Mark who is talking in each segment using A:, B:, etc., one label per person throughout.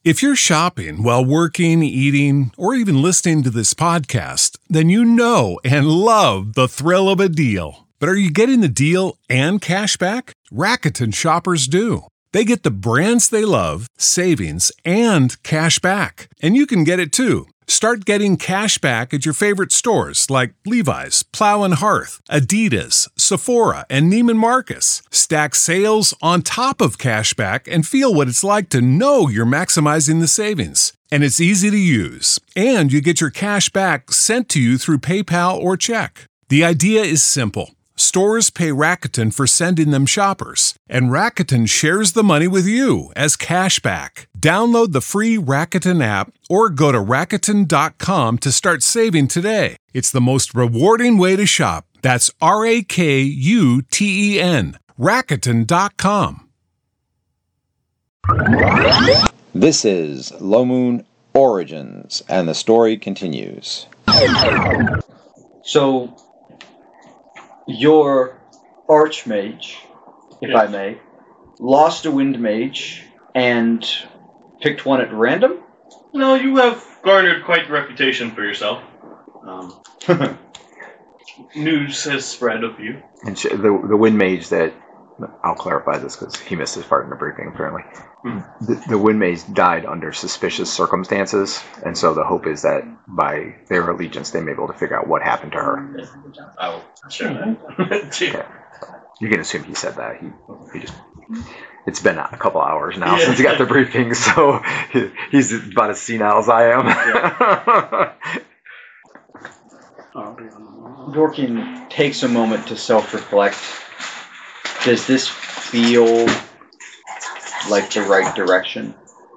A: If you're shopping while working, eating, or even listening to this podcast, then you know and love the thrill of a deal. But are you getting the deal and cash back? Rakuten shoppers do. They get the brands they love, savings, and cash back. And you can get it too. Start getting cash back at your favorite stores like Levi's, Plow and Hearth, Adidas, Sephora, and Neiman Marcus. Stack sales on top of cash back and feel what it's like to know you're maximizing the savings. And it's easy to use. And you get your cash back sent to you through PayPal or check. The idea is simple. Stores pay Rakuten for sending them shoppers, and Rakuten shares the money with you as cash back. Download the free Rakuten app or go to Rakuten.com to start saving today. It's the most rewarding way to shop. That's Rakuten. Rakuten.com.
B: This is Low Moon Origins, and the story continues.
C: So, your Archmage, if I may, lost a Wind Mage and picked one at random?
D: No, you have garnered quite the reputation for yourself. News has spread of you.
E: And the Wind Mage that, I'll clarify this because he missed his part in the briefing apparently. The Wind Mage died under suspicious circumstances, and so the hope is that by their allegiance they may be able to figure out what happened to her.
D: Oh, sure.
E: Okay. You can assume he said that. He just. It's been a couple hours now since he got the briefing, so he's about as senile as I am.
C: Dorkin takes a moment to self-reflect. Does this feel like the right direction?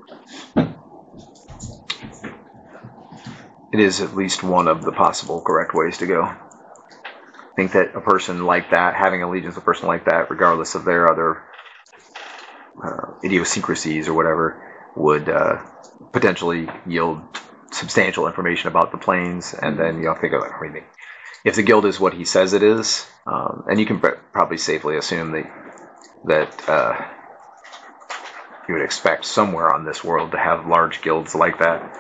E: It is at least one of the possible correct ways to go. I think that a person like that, having allegiance to a person like that, regardless of their other idiosyncrasies or whatever, would potentially yield substantial information about the planes, and then you have to think of everything. If the guild is what he says it is, and you can probably safely assume that you would expect somewhere on this world to have large guilds like that,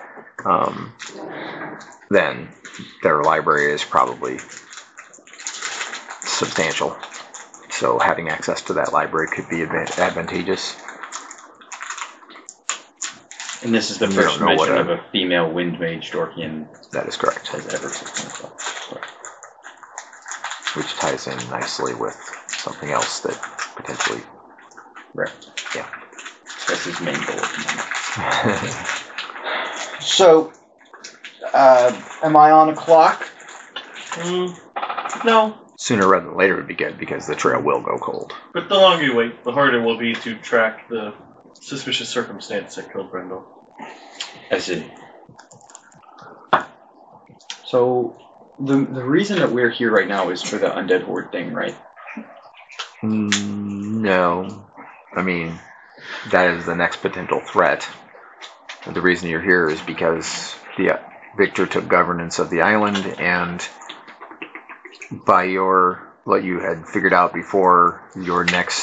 E: then their library is probably substantial. So having access to that library could be advantageous.
C: And this is the first mention of a female Wind Mage Dorkian.
E: That is correct.
C: Has ever taken.
E: Which ties in nicely with something else that potentially...
C: Right.
E: Yeah.
C: That's his main goal at the moment. So, am I on a clock?
D: No.
E: Sooner rather than later would be good, because the trail will go cold.
D: But the longer you wait, the harder it will be to track the suspicious circumstance that killed Brendel.
C: I see. So, the reason that we're here right now is for the Undead Horde thing, right?
E: No. I mean, that is the next potential threat. The reason you're here is because Victor took governance of the island, and by what you had figured out before, the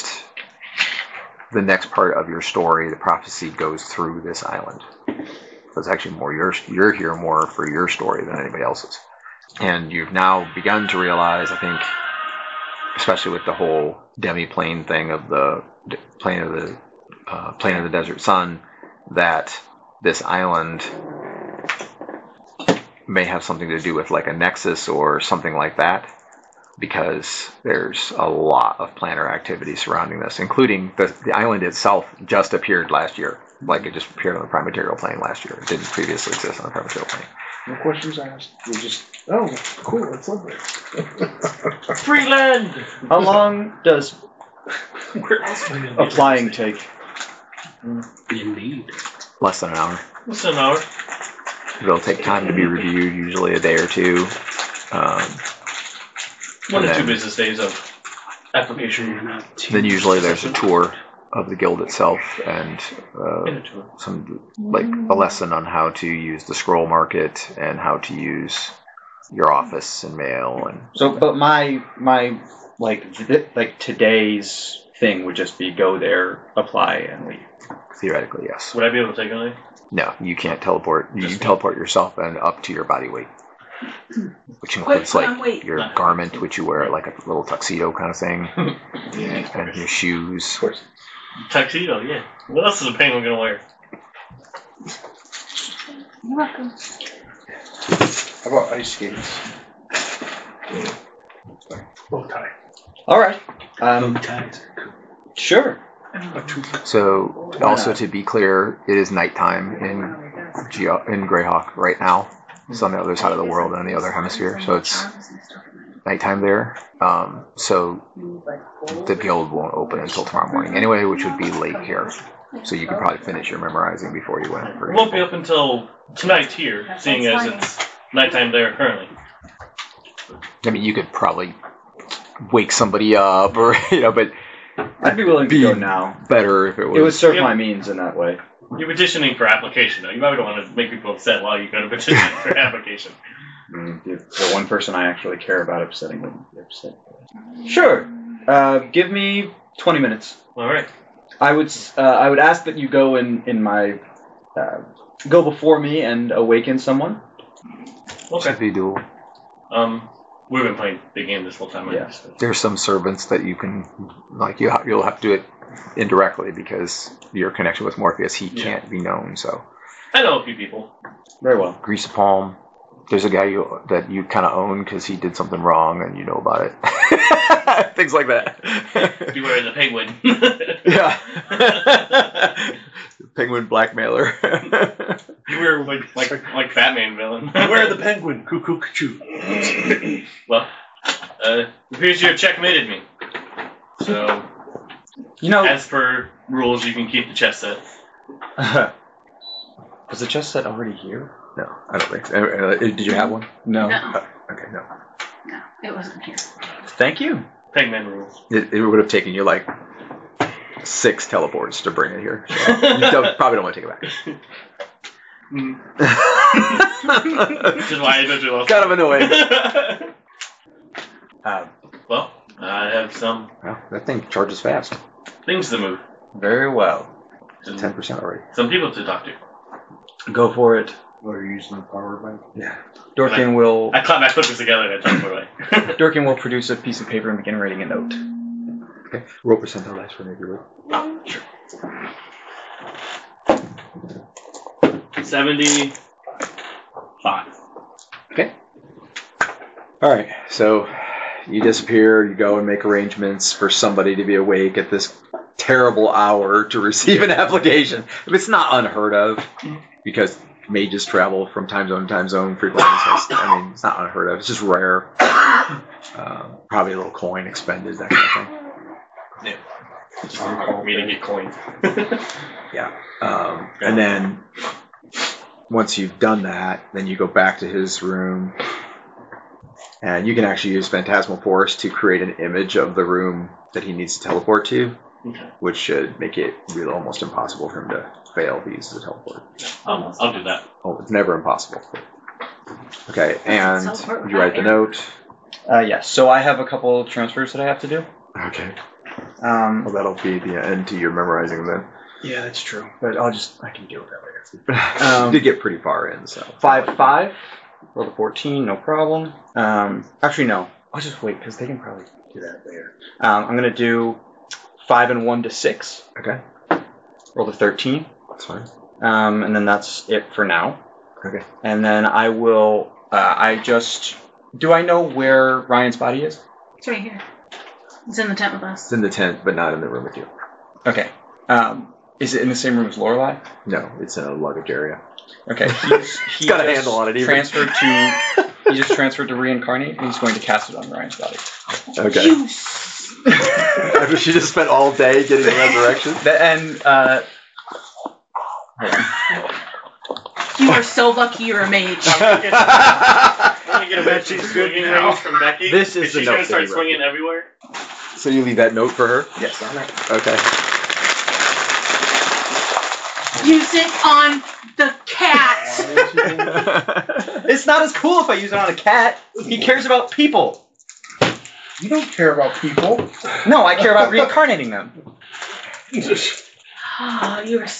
E: next part of your story, the prophecy goes through this island. So it's actually more you're here more for your story than anybody else's. And you've now begun to realize, I think, especially with the whole demi-plane thing of the plane of the desert sun, that this island may have something to do with like a nexus or something like that, because there's a lot of planar activity surrounding this, including the island itself just appeared last year. Like, it just appeared on the prime material plane last year. It didn't previously exist on the prime material plane.
F: No questions asked. We just, oh, cool, it's lovely.
D: Free land!
C: How long does
D: Where else are we going
C: applying take?
G: Indeed.
E: Less than an hour.
D: Less than an hour.
E: It'll take time to be reviewed, usually a day or two.
D: 1 to 2 business days of application.
E: Then usually there's a tour of the guild itself, and some like a lesson on how to use the scroll market and how to use your office and mail. And
C: so, but my like today's thing would just be go there, apply, and leave.
E: Theoretically, yes.
D: Would I be able to take anything?
E: No, you can't teleport. You
D: Just
E: can teleport yourself and up to your body weight, which includes like your garment, which you wear like a little tuxedo kind of thing, and your shoes.
C: Of course.
D: Tuxedo, yeah. What else is a penguin gonna wear?
G: You're welcome.
F: How about ice skates?
D: Bow tie.
C: All right.
F: Ties are cool.
C: Sure.
E: So, also to be clear, it is nighttime in Greyhawk right now. It's on the other side of the world and the other hemisphere, so it's nighttime there. So the guild won't open until tomorrow morning anyway, which would be late here. So you could probably finish your memorizing before you went.
D: It won't be up until tonight here, seeing as it's nighttime there currently.
E: I mean, you could probably wake somebody up, or but
C: I'd be willing to go now.
E: better if it was.
C: It would serve my means in that way.
D: You're petitioning for application, though. You probably don't want to make people upset while you go to petition for application.
C: The one person I actually care about upsetting would be upset. Sure. Give me 20 minutes.
D: All right.
C: I would ask that you go in my go before me and awaken someone.
D: Okay.
E: Should be doable.
D: We've been playing the game this whole time.
C: Yeah.
E: There's some servants that you can, like, you'll have to do it indirectly because your connection with Morpheus, he can't be known. So
D: I know a few people.
C: Very well.
E: Grease a palm. There's a guy that you kind of own because he did something wrong and you know about it. Things like that.
D: Beware the penguin.
E: Yeah. Penguin blackmailer.
D: You were like Batman villain.
F: Where the penguin? Cuckoo, cuckoo.
D: Well, it appears you have checkmated me. So, as per rules, you can keep the chess set.
C: Was the chess set already here?
E: No, I don't think so. Did you have one?
C: No.
G: No.
E: Okay, no.
G: No, it wasn't here.
C: Thank you.
D: Penguin rules.
E: It would have taken you like 6 teleports to bring it here. So you probably don't want to take it back.
D: Which is why I don't do lost.
E: Kind of annoying.
D: Well, I have some
E: Well, that thing charges fast.
D: things to move.
C: Very well.
D: And
E: 10% already.
D: some people to talk to.
C: Go for it.
F: Or you're using the power bank?
E: Yeah.
C: Dorkin will
D: I clap my flippers together and I talk away.
C: Dorkin will produce a piece of paper and begin writing a note.
E: Okay. Roll percentile dice for me if you would.
D: Oh, sure. 75.
E: Okay. All right. So you disappear. You go and make arrangements for somebody to be awake at this terrible hour to receive an application. It's not unheard of because mages travel from time zone to time zone frequently. So I mean, it's not unheard of. It's just rare. Probably a little coin expended, that kind of thing.
D: Just for me to get coins.
E: Yeah. And then once you've done that, then you go back to his room. And you can actually use Phantasmal Force to create an image of the room that he needs to teleport to, which should make it really almost impossible for him to fail if he uses a teleport.
D: I'll do that.
E: Oh, it's never impossible. Okay, and you write the note.
C: Yes. So I have a couple of transfers that I have to do.
E: Okay. Well, that'll be the end to your memorizing then.
C: Yeah, that's true. But I can deal with that later.
E: You did get pretty far in, so.
C: 5-5. Roll the 14, no problem. Actually, no. I'll just wait because they can probably do that later. I'm gonna do 5 and 1 to 6.
E: Okay.
C: Roll the 13.
E: That's fine.
C: And then that's it for now.
E: Okay.
C: And then I will. Do I know where Ryan's body is?
G: It's right here. It's in the tent with us.
E: It's in the tent, but not in the room with you.
C: Okay. Is it in the same room as Lorelei?
E: No, it's in a luggage area.
C: Okay. He's
E: got a handle on it, even.
C: He just transferred to reincarnate, and he's going to cast it on Ryan's body.
E: Okay. After she just spent all day getting the resurrection?
C: Hold on.
G: You are so lucky you're a mage.
D: I'm gonna get a matching swinging range from Becky.
E: This is the
D: she's
E: note
D: gonna start
E: that you
D: swinging everywhere.
E: So you leave that note for her?
C: Yes, on that.
E: Okay.
G: Use it on the cat.
C: It's not as cool if I use it on a cat. He cares about people.
F: You don't care about people.
C: No, I care about reincarnating them.
G: Oh, you were.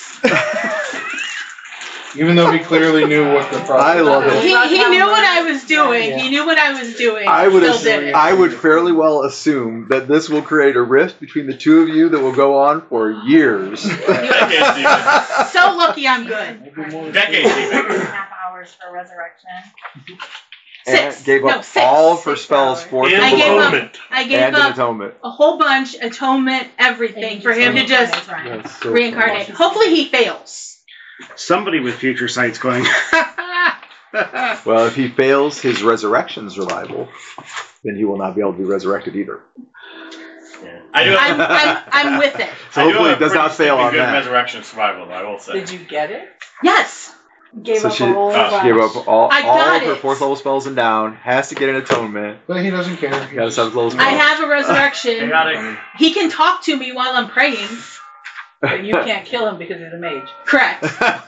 F: Even though he clearly knew what the problem
E: I love it.
G: He knew what I was doing.
F: Yeah.
G: He knew what I was doing.
E: I would
G: Still did it.
E: I would fairly well assume that this will create a rift between the two of you that will go on for years.
D: Decades even.
G: So lucky I'm good.
D: Decades even.
H: 2.5 hours for resurrection.
E: And
G: 6.
E: gave up
G: No, 6.
E: all of her
H: 6
E: spells
H: hours.
E: for
D: And
G: I gave up.
D: atonement.
G: I gave
E: and an
G: up
E: atonement.
G: a whole bunch, atonement, everything for him to just
H: That's right.
E: That's so
G: reincarnate. Hopefully he fails.
I: Somebody with future sight's going.
E: funny. Well, if he fails his resurrection survival, then he will not be able to be resurrected either.
D: Yeah. I do have,
G: I'm with it.
E: So
D: I do
E: hopefully
D: have
E: it does not
D: pretty
E: fail on
D: good
E: that.
D: resurrection survival, though, I will say.
J: Did you get it?
G: Yes.
H: Gave
E: So
H: up
E: she
H: a whole
E: she gave up all
G: I got
E: of her
G: it.
E: 4th level spells and down, has to get an atonement.
F: But he doesn't care.
E: Got to 7th level spells.
G: I have a resurrection.
D: Chaotic.
G: He can talk to me while I'm praying.
J: But you can't kill him because he's a mage.
G: Correct.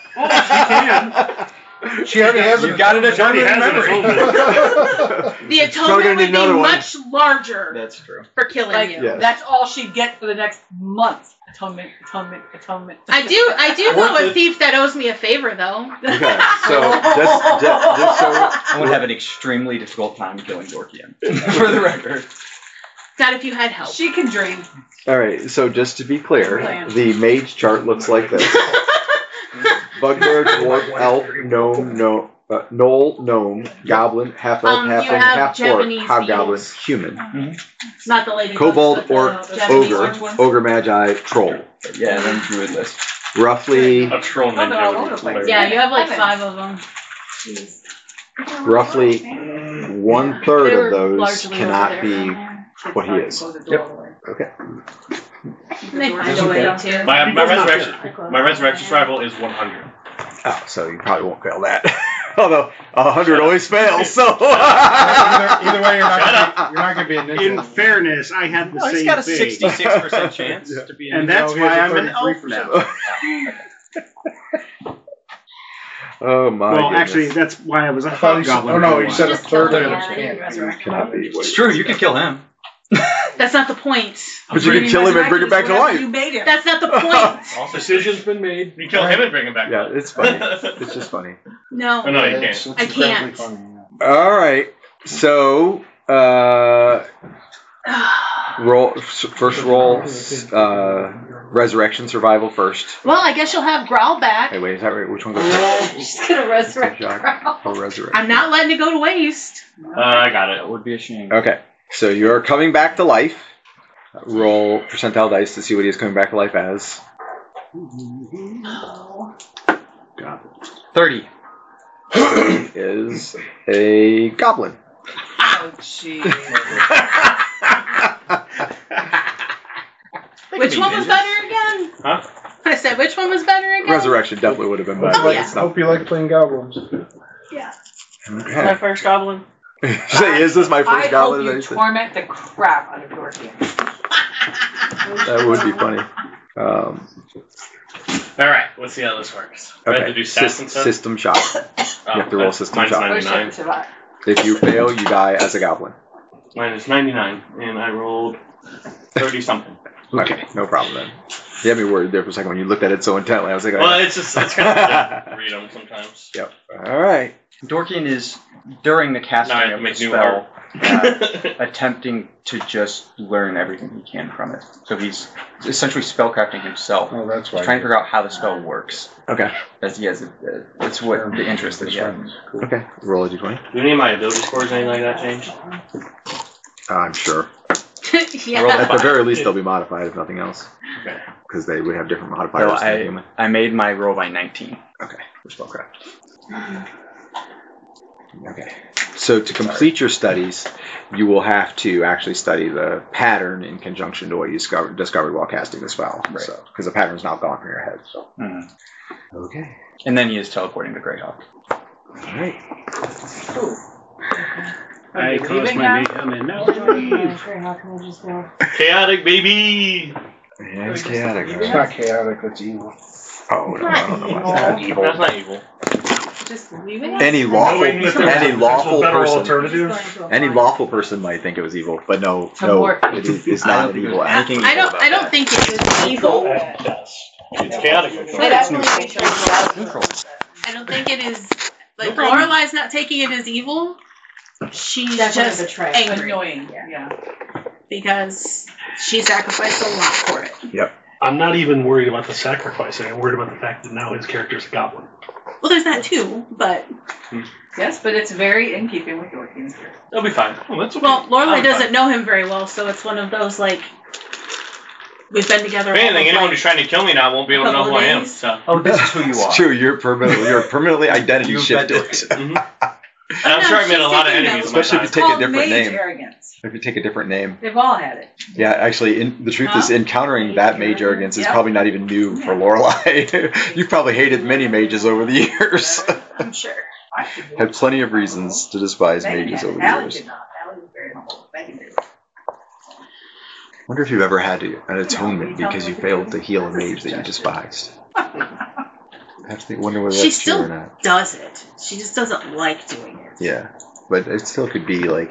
F: She already has
B: You got it
D: Already
B: in
D: has an
B: memory.
G: The
E: Probably gonna
G: atonement
E: need
G: would be
E: another one.
G: much larger
B: That's true.
G: for killing
J: Like
G: you.
E: Yeah.
J: that's all she'd get for the next month. Atonement, atonement, atonement.
G: I do know a thief that owes me a favor though.
E: Okay, so just so
B: I would have an extremely difficult time killing Dorkian. For the record.
G: Not if you had help.
J: She can dream.
E: all right, so just to be clear,
J: Plan.
E: the mage chart looks like this: bugbear, dwarf, elf, gnome, gnoll, gnome, goblin, half elf,
G: You
E: half orc,
G: have
E: half orc,
G: Japanese
E: hobgoblin,
G: beetles.
E: human,
G: Not the lady.
E: kobold,
G: but the
E: orc,
G: Japanese
E: ogre,
G: orange ones.
E: ogre, magi, troll.
B: Yeah, and then druid list.
E: Roughly,
D: A troll
J: Oh, they're all
D: ninja
J: over
D: would
J: the
D: be
J: place.
D: hilarious.
G: Yeah, you have like
J: Heavens.
G: 5 of them.
H: Jeez.
E: roughly 1/3
G: They're
E: of those
G: largely
E: cannot
G: over
E: be
G: there.
E: what he is. Okay.
G: And they find a way to.
D: My resurrection survival is 100.
E: Oh, so you probably won't fail that. Although 100 always fails, so.
F: Either way, you're not gonna be a ninja.
I: In fairness, I had the
B: Oh, he's
I: same
B: got a
I: thing.
B: 66% chance to be a
I: And
B: ninja.
I: that's
F: he
I: why
F: has a
I: I'm an elf
F: 33%.
I: now.
E: Oh my
I: Well,
E: goodness.
I: actually, that's why I was a
F: I thought you said,
I: hobgoblin.
F: oh no,
I: for a
F: you said a
I: while.
H: Just
F: third
H: kill
F: of
H: him,
F: it
H: yeah,
F: can't.
H: resurrect
E: Cannot be what
B: It's
E: he
B: true,
E: is.
B: you could kill him.
G: That's not the point.
E: But you can kill him and bring him back to life.
J: You made him.
G: That's not the point.
D: Also,
F: Decision's been made.
D: you kill him and bring him back.
E: Yeah, it's funny. It's just funny.
G: No.
D: Oh, no, you
F: It's
D: can't.
G: I
F: incredibly
G: can't.
F: funny, yeah.
E: All right. So, first roll, resurrection survival first.
G: Well, I guess you'll have Growl back.
E: Hey, wait, is that right? Which one goes first?
H: She's gonna resurrect
E: Jack
H: Growl.
E: or resurrect?
G: I'm not letting it go to waste.
D: I got it.
B: That would be a shame.
E: Okay. So you're coming back to life. Roll percentile dice to see what he is coming back to life as. God.
B: 30.
E: Is a goblin.
J: Oh, jeez.
G: Which one was better again?
D: Huh?
G: I said, which one was better again?
E: Resurrection definitely would have been better.
G: Oh,
E: but
G: yeah.
E: it's
F: Hope you like playing goblins.
J: My
E: Okay.
J: first goblin.
E: Say, is this my
J: I
E: first goblin?
J: hope
E: that
J: you
E: he said?
J: torment the crap out of Dorothy.
E: That would be funny.
D: All right, let's see how this works. Do I have
E: Okay.
D: to do stats and stuff?
E: System shot. You have to roll system
D: mine's
E: shot.
D: 99.
E: If you fail, you die as a goblin.
D: Mine is 99, and I rolled 30 something.
E: Okay, no problem then. You had me worried there for a second when you looked at it so intently. I was like,
D: Well, it's kind of to read them sometimes.
E: Yep. All right.
B: Dorkian is, during the casting
D: Now I have to
B: of the
D: make new
B: spell,
D: art.
B: attempting to just learn everything he can from it. So he's essentially spellcrafting himself.
F: Oh, that's
B: He's
F: why.
B: trying to figure out how the spell works.
E: Okay.
B: As he has that's what the interest that he has.
F: Cool.
E: Okay. Roll a d20.
D: Do any of my ability scores or anything like that change?
E: I'm sure.
G: Yeah.
E: At the very least, they'll be modified if nothing else.
D: Okay.
E: Because they would have different modifiers
B: No,
E: than human.
B: I made my roll by 19.
E: Okay. For spellcraft. Okay. So to complete your studies, you will have to actually study the pattern in conjunction to what you discovered while casting the spell.
B: Right.
E: So, because the pattern's now gone from your head. So.
B: Mhm.
E: Okay.
B: And then he is teleporting to Greyhawk.
E: All right.
I: I caused my makeup and now leave.
H: How can we just go?
D: Chaotic, baby!
E: Yeah, it's chaotic.
F: It's not chaotic, it's evil.
E: Oh no, I don't know about that.
D: That's not evil.
G: Just leaving it?
E: Any lawful person,
H: Alternative?
E: any lawful person might think it was evil, but no,
G: Abort.
E: it is not an evil act.
B: Anything
G: I
B: evil
G: don't.
B: about
G: I don't
B: that.
G: think it was evil.
D: It's chaotic.
G: I definitely think
C: It's neutral.
G: I don't think it is like
J: No problem.
G: Lorelai's not taking it as evil. She's
H: Definitely
G: just
H: betrayal.
G: angry
J: Annoying. Yeah.
G: because she sacrificed a lot for it.
E: Yep.
K: I'm not even worried about the sacrificing. I'm worried about the fact that now his character's a goblin.
G: Well, there's that too, but
J: Yes, but it's very in keeping with your character.
D: It'll be fine.
K: Oh, that's okay.
G: well, Lorelai
D: I'm
G: doesn't
D: fine.
G: know him very well, so it's one of those like we've been together.
D: If anything,
G: all of,
D: anyone
G: like,
D: who's trying to kill me now won't be able to know who I am.
G: days.
D: So.
C: Oh, this is who you are.
B: It's true. You're permanently identity
C: You've
B: shifted.
C: been-
D: And I'm sure I met a lot of
G: she's
D: enemies.
G: taking
D: in my
B: Especially if you
D: time.
B: take a
J: Called
B: different
J: mage
B: name.
J: arrogance.
B: If you take a different name.
J: They've all had it.
B: Yeah, actually, the truth is, encountering that mage arrogance is
J: Yep.
B: probably not even new for Lorelai. You've probably hated many mages over the years.
G: I'm sure.
B: Had plenty of reasons to despise mages over the
J: Allie
B: years.
J: did not. Allie was very humble. Thank you.
B: Wonder if you've ever had an atonement because you failed to heal a mage that you despised. I have to wonder whether
G: She
B: that's true
G: still
B: or not.
G: does it. She just doesn't like doing it.
B: Yeah, but it still could be like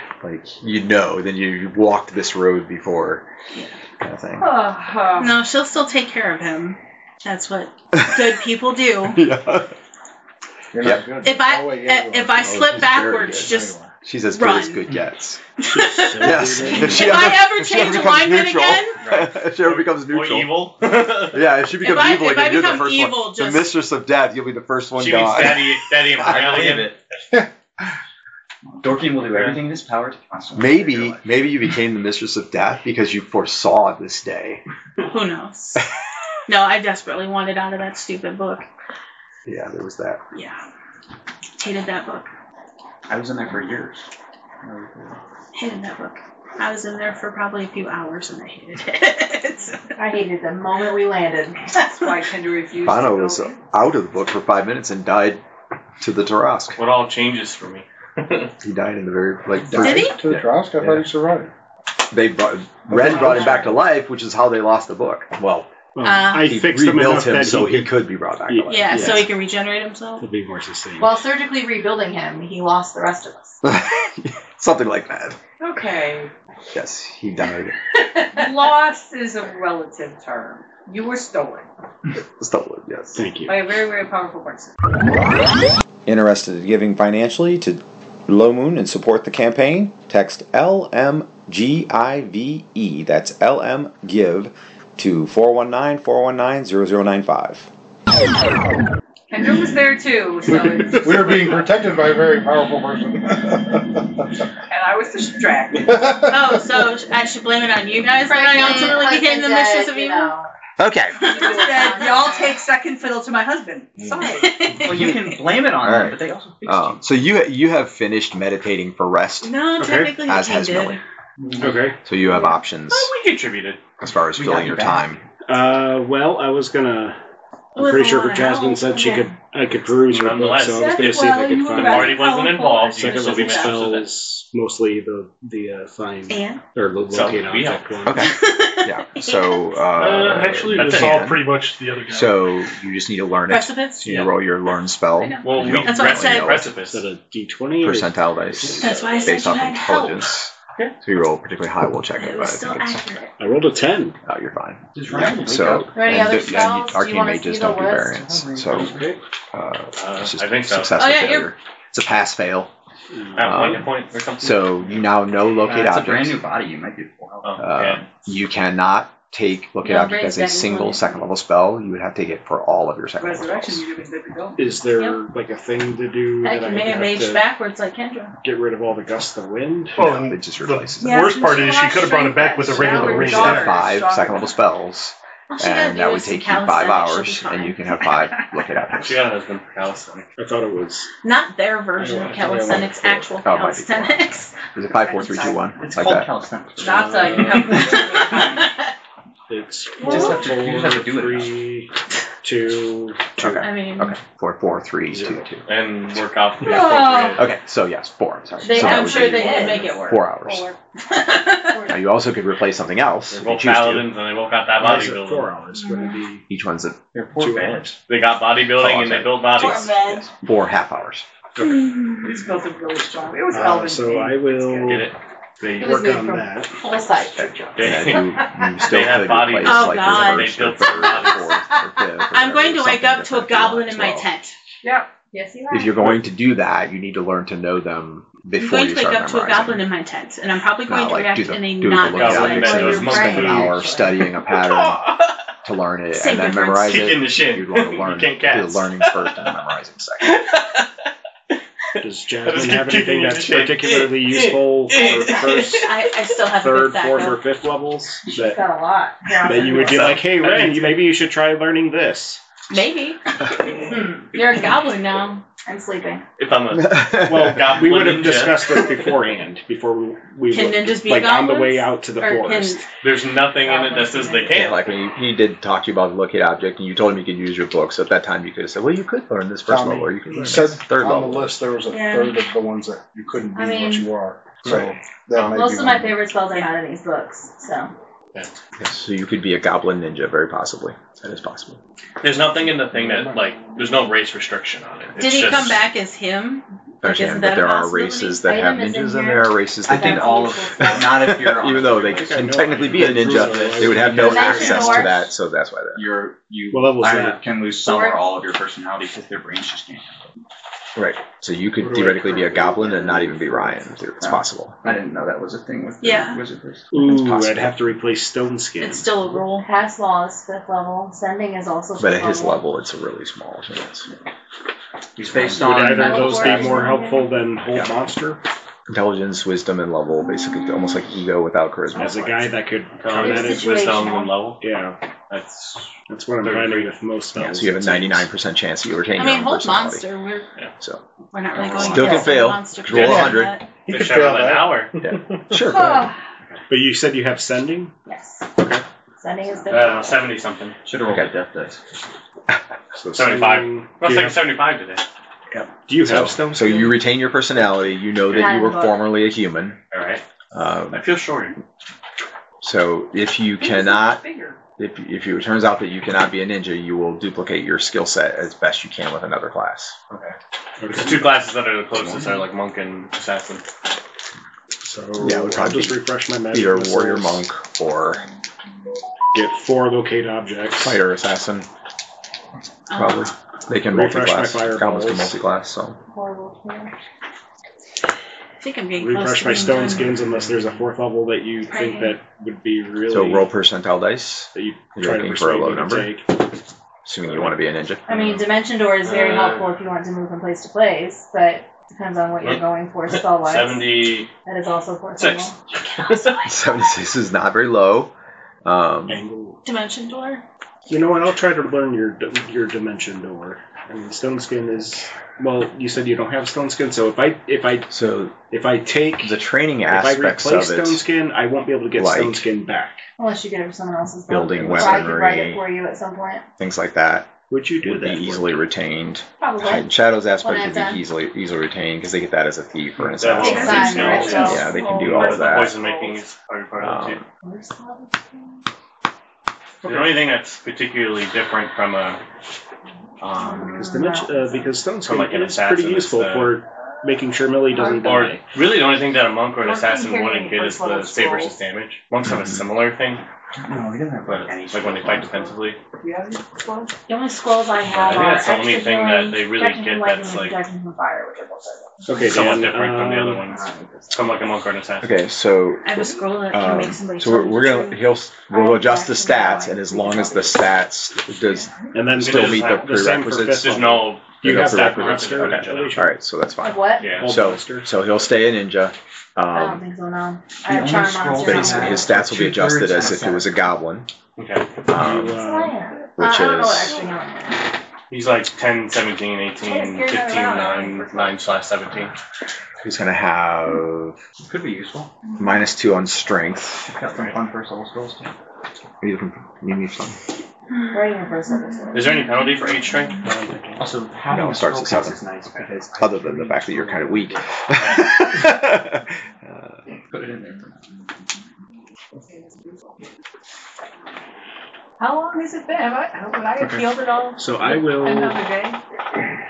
B: then you walked this road before, kind of thing.
G: No, she'll still take care of him. That's what good people do.
B: Yeah.
F: You're
B: Yep.
F: not good.
G: If I slip
B: she's
G: backwards,
B: very
G: just
B: She's as
G: Run.
B: good as good gets. Yes.
G: if I ever change
B: becomes
G: alignment
B: neutral,
G: again,
B: if she ever becomes
D: Or
B: neutral.
D: evil.
B: Yeah, if she becomes evil,
G: if I
B: you're the
G: become
B: first
G: evil,
B: one.
G: just
B: The mistress of death, you'll be the first one
D: She means
B: gone.
D: daddy and
C: I believe
D: Brianna.
C: it. Dorkin will do everything in his power to constantly save your life.
B: Maybe you became the mistress of death because you foresaw this day.
G: who knows? No, I desperately wanted out of that stupid book.
B: Yeah, there was that.
G: Yeah, hated that book.
C: I was in there for years.
G: Hated that book. I was in there for probably a few hours and I hated it.
H: I hated the moment we landed.
J: That's why Kendra refused
B: Bono
J: to
B: was
J: go.
B: out of the book for 5 minutes and died to the Tarask.
D: What all changes for me?
B: He died in the very
G: Did he?
F: To the Trask? I thought he survived.
B: Ren brought him back to life, which is how they lost the book. Well,
K: I
B: he
K: fixed him
B: rebuilt
K: enough
B: him
K: that
B: so he
K: could
B: could be brought back to life.
G: Yeah, so he can regenerate himself.
K: to be more sustained.
H: While surgically rebuilding him, he lost the rest of us.
B: Something like that.
J: Okay.
B: Yes, he died.
J: Lost is a relative term. You were stolen
B: Stolen, yes.
K: Thank you.
J: by a very, very powerful person.
B: Interested in giving financially to Low Moon and support the campaign? Text LMGIVE, that's LM Give, to 419-419-0095.
J: Kendra was there too, so it's,
F: We were being protected by a very powerful person.
J: and I was distracted.
G: Oh, so I should blame it on you guys that I ultimately became the mistress of evil?
B: Okay.
J: Instead, y'all take second fiddle to my husband. Sorry.
C: Well, you can blame it on them, but they also fixed you.
B: So you have finished meditating for rest,
G: No,
K: Okay.
G: technically
B: as
G: he
B: has
G: did.
B: Millie.
K: Okay.
B: So you have options
D: Oh, we contributed.
B: as far as
C: We
B: filling
C: got
B: your
C: you back.
B: time.
K: Well, I was gonna. I'm
G: With
K: pretty
G: a
K: sure
G: lot of
K: Jasmine
G: help,
K: said
G: yeah.
K: I could peruse her book,
D: Nonetheless.
K: so I was gonna see if I could
J: you were
K: find
J: right.
D: Party wasn't involved. You
K: second
D: just
K: level
D: made maps of it.
K: spells, mostly the find
G: And?
K: or locate
D: So,
K: object one.
B: Okay. Yeah. So
K: Actually, it
D: That's
K: was
D: it.
K: all pretty much the other guy.
B: So you just need to learn it.
G: Precipice?
B: You need to roll your learn spell.
G: I know.
D: Well,
B: You
D: we
B: don't
G: That's what I
B: really
G: said.
B: know
D: Precipice.
K: Is that a D20 or
B: percentile dice
G: That's why I said
B: based
G: you
B: off
G: had help.
B: intelligence. So you roll a particularly high, we'll check it,
G: It
B: but I
G: was still
B: think it's
G: accurate.
K: I rolled a 10.
B: oh, you're fine.
C: Just Ryan, wake
B: So
C: up.
H: Are there any
B: and
H: other
B: the-
H: spells? Do you
B: arcane
H: wanna
B: mages
H: see
B: don't
H: the
B: do
H: list?
B: variance, so
K: Okay.
B: it's just
D: I think so.
B: success
G: Oh,
B: or
G: yeah, you're-
B: failure. It's a pass fail.
D: Point or something.
B: So you now know locate
C: It's a
B: objects.
C: brand new body. You might be full health.
D: Oh, yeah.
B: You cannot take locate
G: Yeah,
B: object as a
G: raise that
B: single
G: one.
B: second level spell. You would have to take it for all of your second level
J: Resurrection,
B: spells.
J: you're gonna be good to go.
K: Is there
G: Yep.
K: like a thing to do
G: I
K: that I
G: may have
K: have
G: aged
K: to
G: backwards like Kendra.
K: get rid of all the gusts of wind?
I: Well,
B: It
I: and
B: just
I: the
B: replaces
G: Yeah.
I: worst part is she could have brought it back with a regular
J: Shower
I: ring.
B: You have
J: Sure.
B: 5
J: Sure.
B: second level spells,
G: All she gotta
B: and
G: do
B: that would
G: is some
B: take you 5
G: calisthenics, she'll
B: hours,
G: be fine.
B: and you can have 5 locate objects.
D: She got a husband for calisthenics.
K: I thought it was.
G: Not their version
K: I
G: of
K: know, I thought I
G: calisthenics,
K: wanted
G: actual
B: Oh, might be four.
G: calisthenics.
B: Is it 5, 4, 3, 2, 1?
C: It's
B: Like
C: called
B: that?
C: calisthenics.
J: Not you have.
K: It's
C: You just have to- you just have to do it.
K: 3, 2, 2.
B: Okay.
G: I mean,
B: Okay. 4, 4, 3, 2, 2.
D: And work off the
J: Oh.
D: appropriate.
B: Okay, so yes, 4. Sorry.
G: they,
B: so that
G: I'm
B: would
G: sure
B: be
G: they can make it work.
B: 4 hours.
G: 4.
B: Now you also could replace something else
D: They're
B: if you
D: both
B: choose to.
D: paladins and they both got that
K: Why is it 4
D: bodybuilding.
K: hours? Would it be
B: Each one's a
C: They're poor
K: 2
C: bad.
K: hours?
D: They got bodybuilding
B: Oh,
D: and they
B: sorry.
D: build bodies.
G: Poor men.
B: 4 half hours.
J: It's built up really strong. It was Elven.
K: So I will.
D: Get it?
K: They
H: It was
K: work
H: good
K: on
H: from
K: that.
H: full size troop jump.
E: Yeah, you still
D: They have
E: could
D: bodies.
E: replace
G: Oh,
E: like
G: God.
E: the first or third or fourth or fifth. or
G: I'm going to
E: whatever,
G: wake up to a
E: something different if you want
G: goblin
E: as
G: in my
E: well.
G: tent.
J: Yep.
H: Yes, you are.
E: If you're going to do that, you need to learn to know them
G: I'm
E: before
G: going
E: you
G: to wake
E: start
G: up to a
E: memorizing.
G: goblin in my tent, and I'm probably going
E: Not
G: to
E: like
G: react
E: do the
G: in a
E: do the
G: not
E: look
G: good
E: at
D: Goblin
E: it.
G: way.
D: men, those
E: Spend
D: monks
E: an
D: do.
E: hour studying a pattern to learn it
G: Same
E: and then
G: difference.
E: memorize
D: Kick
E: it.
D: in the shin.
E: You'd want to
D: You
E: learn
D: can't
E: do
D: cast.
E: learning first and memorizing second.
K: Does
D: I
K: Jasmine
D: just
K: have
D: keep
K: anything
D: kicking
K: that's
D: the shit.
K: particularly useful for first,
G: I still have a
K: third,
G: good back
K: fourth,
G: though.
K: or fifth levels?
H: She's
K: That,
H: got a lot.
K: that you would be like, hey, Ren, maybe you should try learning this.
G: Maybe. You're a goblin now.
H: I'm sleeping.
D: If I'm a
K: Well,
D: Goblin
K: we would have
D: ninja.
K: discussed this beforehand, before we
G: Can
K: would-
G: ninjas be
K: like on the
G: goblins?
K: way out to the
G: Or
K: forest.
D: there's nothing in it that says they
E: Yeah,
D: can't.
E: like when he did talk to you about the locate object, and you told him you could use your book. So at that time, you could have said, "Well, you could learn this first
F: Tommy,
E: level, or you could learn
F: You said
E: this third
F: on
E: level."
F: the list there was a
H: Yeah.
F: third of the ones that you couldn't be
H: I mean,
F: what you are. So
E: Right.
F: that may
H: Most
F: be
H: of my
F: one.
H: favorite spells are not in these books, so.
E: Yes, so you could be a goblin ninja, very possibly. That is possible.
D: There's nothing in the thing that there's no race restriction on it.
G: Did
D: It's
G: he
D: just,
G: come back as him? Like, isn't
E: Understand
G: that
E: that there
G: a
E: are
G: possibility?
E: races that have
H: Item is in
E: ninjas, and
H: here.
E: there are races
L: I
E: that
L: think
E: don't.
L: all of not if you're on
E: Even
L: a
E: though they
L: group.
E: can technically be a ninja, they would have no
H: Dimension
E: access
H: door.
E: to that. So that's why that.
L: You
K: What level is
L: either
K: that?
L: can lose some or
H: Sword.
L: all of your personality because their brains just can't.
E: Right. So you could
K: What do I
E: theoretically be a
L: currently
E: goblin
L: get?
E: and not even be Ryan. It's possible.
L: I didn't know that was a thing with the
G: Yeah.
L: wizard list.
K: Ooh,
E: possible.
K: I'd have to replace Stone Skin.
G: It's still a roll.
H: Past law is 5th level. Sending is also 5th
E: But at his level, it's a really small chance.
L: He's based
K: Would
L: on
K: either of those be
H: Teleport.
K: more helpful than Hold
E: Yeah.
K: Monster?
E: Intelligence, wisdom, and level, basically almost like ego without charisma.
K: As a guy that could
D: Con
H: It's
K: manage,
D: wisdom
H: situational.
D: and level.
K: yeah,
D: That's
K: that's what I'm finding with most spells.
E: Yeah, so you have a 99% chance that you retain
G: I
E: your
G: mean,
E: own
G: hold
E: personality.
G: monster.
E: So
G: We're not really going
E: Still
G: to
E: can fail.
G: monster.
E: Roll
G: Yeah.
E: 100.
F: You
D: they
F: could
D: shut
F: fail
D: up an
F: that.
D: hour.
E: sure. Go ahead.
K: But you said you have Sending?
H: Yes.
K: Okay.
H: Sending is 5th level.
D: 70 something.
L: should have rolled
E: Okay.
L: a death dice.
E: So
D: 75.
K: Sending-
D: I was
K: do you
D: like
K: have-
D: 75 today.
K: Do you
E: So,
K: have Stone
E: so
K: Skin?
E: you retain your personality. You know that
H: Not
E: you were
H: in the book.
E: formerly a human.
D: All right.
E: Um,
D: I feel shorter.
E: so if you cannot, if it turns out that you cannot be a ninja, you will duplicate your skill set as best you can with another class.
D: Okay. The two classes that are the closest are like monk and assassin.
K: So
E: Yeah, it would
K: I'll
E: probably
K: just refresh my magic
E: Either
K: missiles,
E: warrior monk or
K: Get 4 locate objects.
E: fighter assassin. Probably. They can
K: Refresh my
E: multi-class.
K: fireballs.
E: Goblins can multi-class, so.
H: Horrible kill.
G: I think I'm getting close
K: Refresh
G: to
K: my
G: being
K: Stone
G: done.
K: Skins unless there's a 4th level that you think that would be really...
E: So roll percentile dice,
K: that you
E: You're
K: try to
E: looking for a
K: persuade
E: low
K: me to
E: number?
K: take.
E: assuming you want to be a ninja.
H: I mean, Dimension Door is very helpful if you want to move from place to place, but depends on what you're going for spell-wise.
D: 70.
H: That is also 4th level.
E: 76 is not very low.
G: Dimension Door?
K: You know what? I'll try to learn your Dimension Door. I mean, Stone Skin is... Well, you said you don't have Stone Skin, so if I take...
E: The training
K: if I
E: aspects
K: replace
E: of it,
K: Stone Skin, I won't be able to get
E: like-
K: Stone Skin back.
H: Unless you get it from someone else's book.
E: Building
H: Or I could write
E: weaponry.
H: it for you at some point.
E: things like that,
K: Would you do
E: would
K: that?
E: be easily retained.
H: Probably.
E: Hide and Shadows aspect
H: When
E: would
H: I'm
E: be easily retained because they get that as a thief or an
D: That
E: assassin.
H: Takes time,
D: Yeah,
H: right? So-
E: Yeah, they can do all of that.
D: Poison making is part of it too.
H: First level.
D: The only thing that's particularly different from a
K: Because Stone Skin
D: like an
K: is
D: assassin,
K: pretty useful
D: it's,
K: for making sure Millie doesn't
D: or
K: die.
D: really the only thing that a monk or an
H: Or
D: assassin
H: can
D: wouldn't
H: carry
D: get is
H: first
D: the
H: level
D: save versus
H: scrolls.
D: damage. Monks have a similar thing,
L: No, he doesn't have
D: but
L: any.
D: like when they fight defensively.
H: The only scrolls I have
D: I think
H: are
D: that's the only
H: extra
D: thing that
H: healing,
D: they really
H: protection
D: get
H: from lightning,
D: that's
H: and
D: like
H: protection from fire, which are both
K: Okay,
D: somewhat
K: Dan,
D: different from the other ones. From like a monk or an assassin.
E: Okay, so
G: I have a scroll that can make somebody
E: so we're
G: tell
E: gonna
G: the
E: we'll adjust the stats, and as long as the stats does
K: and then
E: still meet the
K: the same for
E: prerequisites.
K: fifth
D: There's no
K: You have that
E: prerequisites.
K: monster?
E: Okay. All right, so that's
H: Of
E: fine.
H: what?
D: yeah.
K: Old
E: So
K: monster.
E: so he'll stay a ninja.
H: I don't think so, no. I have
L: only
H: charm
L: scroll
H: monster.
E: But
L: that
E: his,
L: have-
E: his stats will be adjusted as if he was a goblin,
D: Okay.
K: You,
E: which
H: I don't know what
E: is
H: extra healing is.
D: He's like 10, 17, 18, 15, 9, 9/17.
E: he's gonna have
L: Could be useful.
E: -2 on strength.
L: Got some fun first level skills too.
E: You need some.
H: Right in first level.
D: Is there any penalty for 8 strength?
L: Also, having
E: No,
L: a
E: it starts
L: spell
E: at
L: cast
E: 7.
L: is nice because
E: Other than the fact that you're kind of weak.
L: put it in there for now.
J: How long has it been? Have I healed it all?
K: So I will.
J: Another day?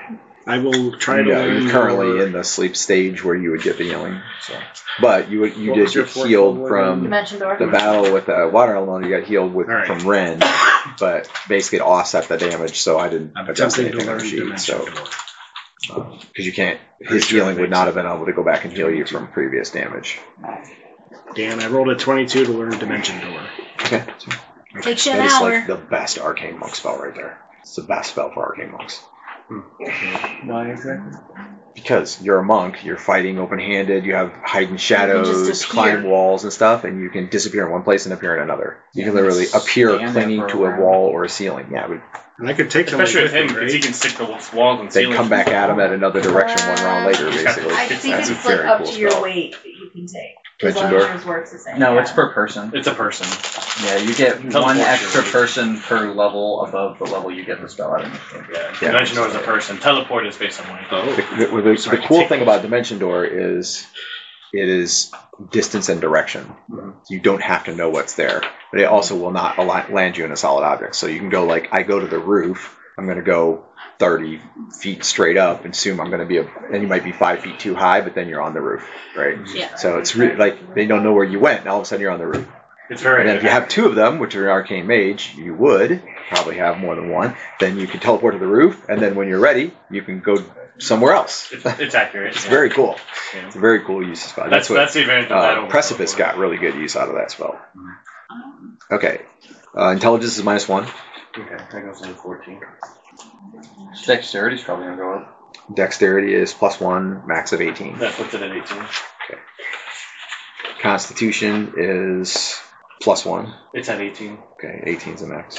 K: I will try to.
E: No, you're currently in the sleep stage where you would get the healing. So, but you did get healed from
H: Dimension door.
E: the battle with the water element. You got healed from Ren, but basically to offset the damage. So I didn't adjust anything on the sheet. So because you can't, his healing would not have been able to go back and heal you from previous damage.
K: Dan, I rolled a 22 to learn Dimension Door.
E: Okay.
G: Takes you an
E: That is
G: hour.
E: like the best arcane monk spell right there. It's the best spell for arcane monks.
L: Why exactly?
E: Because you're a monk, you're fighting open-handed, you have hidden shadows,
G: just
E: climb
G: appear.
E: walls and stuff, and you can disappear in one place and appear in another. You can literally appear
L: stand
E: clinging
L: there for
E: to
L: a
E: a
L: while.
E: wall or a ceiling. Yeah, but
K: And I could take something
D: Especially with him,
K: right?
D: because he can stick to walls and
E: they
D: ceilings.
E: come back at him at another direction one round later, basically.
H: I think
E: That's a
H: it's like
E: very
H: up
E: cool
H: to your
E: spell.
H: weight that you can take.
E: Dimension
H: As long as
E: door?
H: yours works the same.
L: No,
H: yeah.
L: it's per person.
D: It's a person.
L: Yeah, you get
D: Teleport
L: one
D: your
L: extra
D: weight.
L: person per level above the level you get the spell out of.
D: Yeah.
E: Yeah.
D: Dimension door is a person. Teleport is based on weight.
E: The cool thing about Dimension Door is it is distance and direction. You don't have to know what's there, but it also will not land you in a solid object. So you can go like, I go to the roof, I'm going to go 30 feet straight up and assume I'm going to be and you might be 5 feet too high, but then you're on the roof, right?
G: Yeah.
E: So it's really like they don't know where you went, and all of a sudden you're on the roof.
D: It's very
E: And then if you have two of them, which are an arcane mage, you would probably have more than one. Then you can teleport to the roof, and then when you're ready, you can go somewhere else.
D: It's accurate.
E: It's very cool.
D: Yeah.
E: It's a very cool use of spell.
D: That's the advantage of that over
E: Precipice got really good use out of that spell. Okay. Intelligence is -1.
D: Okay, that goes to 14.
L: Dexterity's probably gonna go up.
E: Dexterity is +1, max of 18.
D: That puts it at 18.
E: Okay. Constitution is +1.
D: It's at 18.
E: Okay, 18 is the max.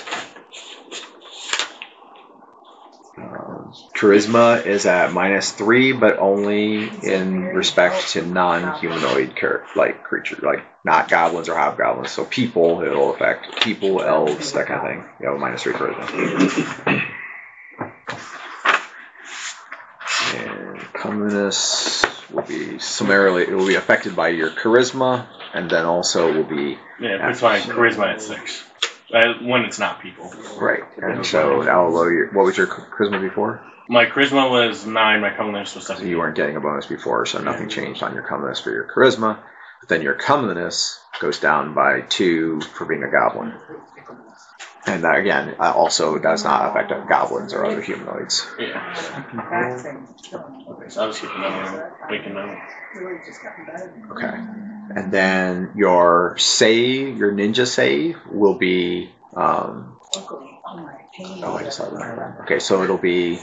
E: Charisma is at -3, but only in respect to non-humanoid creatures, like not goblins or hobgoblins. So people, it'll affect people, elves, that kind of thing. You have a -3 charisma. And comeliness will be summarily, it will be affected by your charisma, and then also will be
D: Yeah, it's my charisma at 6. When it's not people.
E: right. And so that'll lower your. What was your charisma before?
D: My charisma was 9, my comeliness was 7.
E: So you weren't getting a bonus before, so nothing changed on your comeliness for your charisma. But then your comeliness goes down by 2 for being a goblin. And that, again, also does not affect goblins or other humanoids.
D: Yeah. Okay, so I'll just keep another waking up.
E: Okay. And then your save, your ninja save, will be... oh, I just saw that. Okay, so it'll be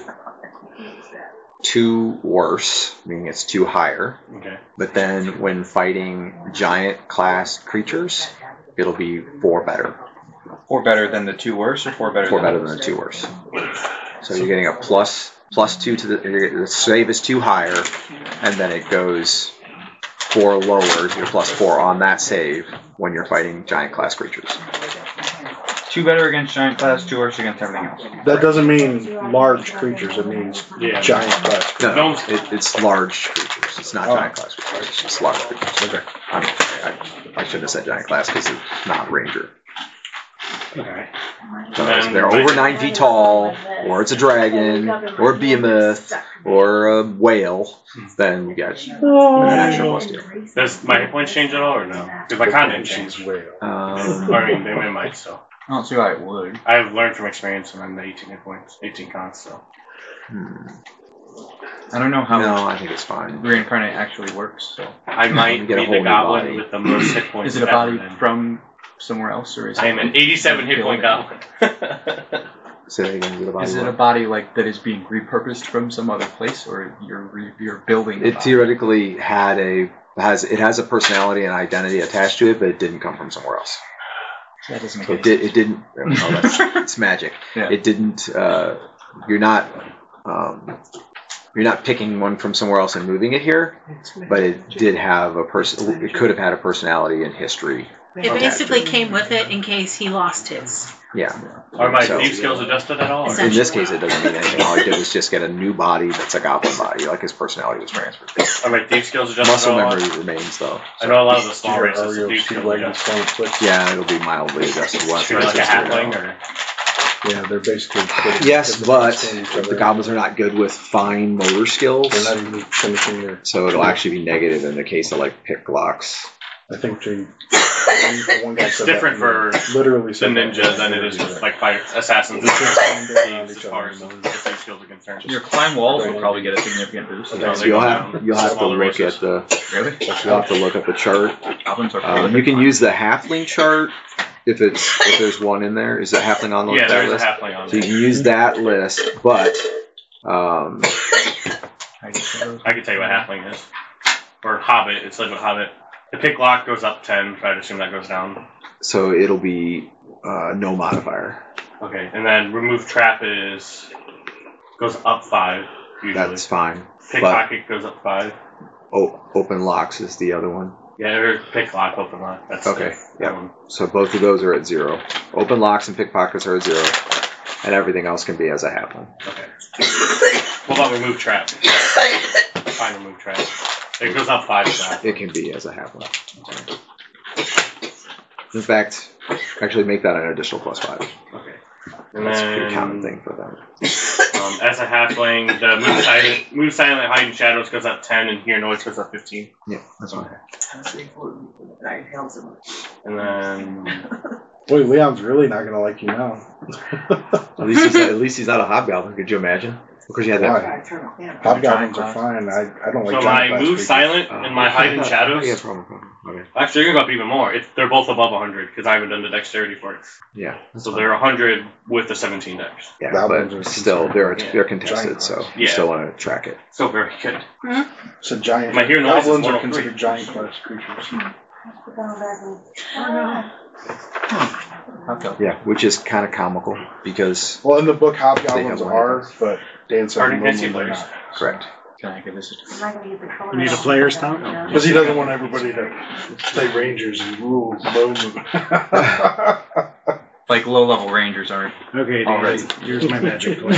E: 2 worse, meaning it's 2 higher.
D: Okay.
E: But then when fighting giant class creatures, it'll be 4 better.
L: 4 better than the 2 worse, or 4 better
E: 4
L: than
E: better than the 2 worse. So you're getting a +2 to the save is 2 higher, and then it goes 4 lower, you're +4 on that save when you're fighting giant class creatures.
L: 2 better against giant class, 2 worse against everything else.
F: That doesn't mean large creatures. It means giant class.
E: No, it's large creatures. It's not giant class creatures. It's just large creatures.
F: Okay.
E: I shouldn't have said giant class because it's not ranger.
D: Okay.
E: So if they're over 9 feet tall, or it's a dragon, or a behemoth, or a whale, then you get an extra +2.
D: Does my hit points change at all, or no? Because my con didn't change. I mean, they might still.
L: I don't see why it would.
D: I've learned from experience, and I'm the 18 hit points, 18 cons, so.
L: I don't know how
E: No, I think it's fine.
L: reincarnate actually works. So
D: I might
E: Get a
D: be
E: whole
D: the
E: new
D: goblin
E: body.
D: with the most hit points.
L: is it a body
D: ever then.
L: from somewhere else, or is
D: I
L: it
D: am an 87 hit point goblin.
E: Say that again.
L: Is it a body like that is being repurposed from some other place, or you're building? the
E: It
L: body?
E: theoretically has a personality and identity attached to it, but it didn't come from somewhere else.
L: That doesn't make
E: So
L: any sense.
E: it didn't. Oh, it's magic.
L: Yeah.
E: It didn't. You're not picking one from somewhere else and moving it here, but it did have a person. It could have had a personality and history.
G: It basically came with it in case he lost his.
E: Yeah.
D: Are my
E: So-
D: thief skills adjusted at all? Or?
E: In this case, it doesn't mean anything. All he did was just get a new body that's a goblin body, like his personality was transferred.
D: Are my thief skills adjusted
E: Muscle
D: at all?
E: memory remains, though.
D: I know a lot of the small races, the thief skills adjusted.
E: Yeah, it'll be mildly adjusted. We'll have to
D: Like a
E: adjust it
D: halfling,
E: out.
D: or?
M: Yeah, they're basically.
E: Yes, but the goblins are not good with fine motor skills.
M: They're not even finishing their.
E: So it'll actually be negative in the case of like picklocks.
M: I think one guy
D: It's
M: said
D: different for
M: literally
D: the ninjas than it is for like fire assassins. As far as the skills are concerned.
L: Your climb walls will probably get a significant boost.
E: So you'll have to look at the.
L: Really?
E: You'll have to look at the chart.
L: Goblins are
E: You can use the halfling chart if there's one in there. Is it halfling on the
D: Yeah,
E: that
D: there's
E: list?
D: a halfling on
E: So you
D: there.
E: can use that list, but
D: I can tell you what halfling is. Or hobbit. It's like a hobbit. The picklock goes up 10, so I'd assume that goes down.
E: so it'll be no modifier.
D: Okay, and then remove trap goes up 5 usually.
E: That's fine.
D: Pickpocket goes up 5.
E: Open locks is the other one.
D: Yeah, or picklock, open lock. That's
E: Okay,
D: the
E: yeah.
D: one.
E: So both of those are at 0. Open locks and pickpockets are at 0, and everything else can be as a halfling.
D: Okay. What about remove trap? Fine, remove trap. It goes up 5 to that.
E: It can be as a halfling. In fact, actually make that an additional +5.
D: Okay. And
E: That's a
D: then,
E: pretty common thing for them.
D: as a halfling, the move silent, hide in shadows goes up 10, and hear noise goes up 15.
E: Yeah, that's fine.
D: And then
M: Boy, Leon's really not gonna like you now.
E: At least he's not a hobgoblin. Could you imagine? Because you had that.
M: Hobgoblins are fine. I don't like.
D: so my move silent and my hide in shadows.
E: Yeah, problem. Okay.
D: Actually, they're going to go up even more. They're both above 100 because I haven't done the dexterity for it.
E: Yeah.
D: So they're 100 with the 17 dex.
E: Yeah, but still, they're contested, so you
D: Yeah.
E: still want to track it.
D: So very good.
M: So giant.
D: My hear noise is
M: Goblins are
D: 103.
M: considered giant class creatures.
E: Yeah, which is kind of comical because.
M: Well, in the book,
E: They
M: hobgoblins
E: have
M: are, but Dan said
D: Already
M: normally
D: fancy
M: they're
D: players.
M: not.
E: Correct.
L: Can I give this a
F: You need a player's count?
M: Because he doesn't want everybody to play Rangers and rule Bowman.
L: like low level rangers aren't
F: Okay, Dan,
L: already.
F: here's my magic plan.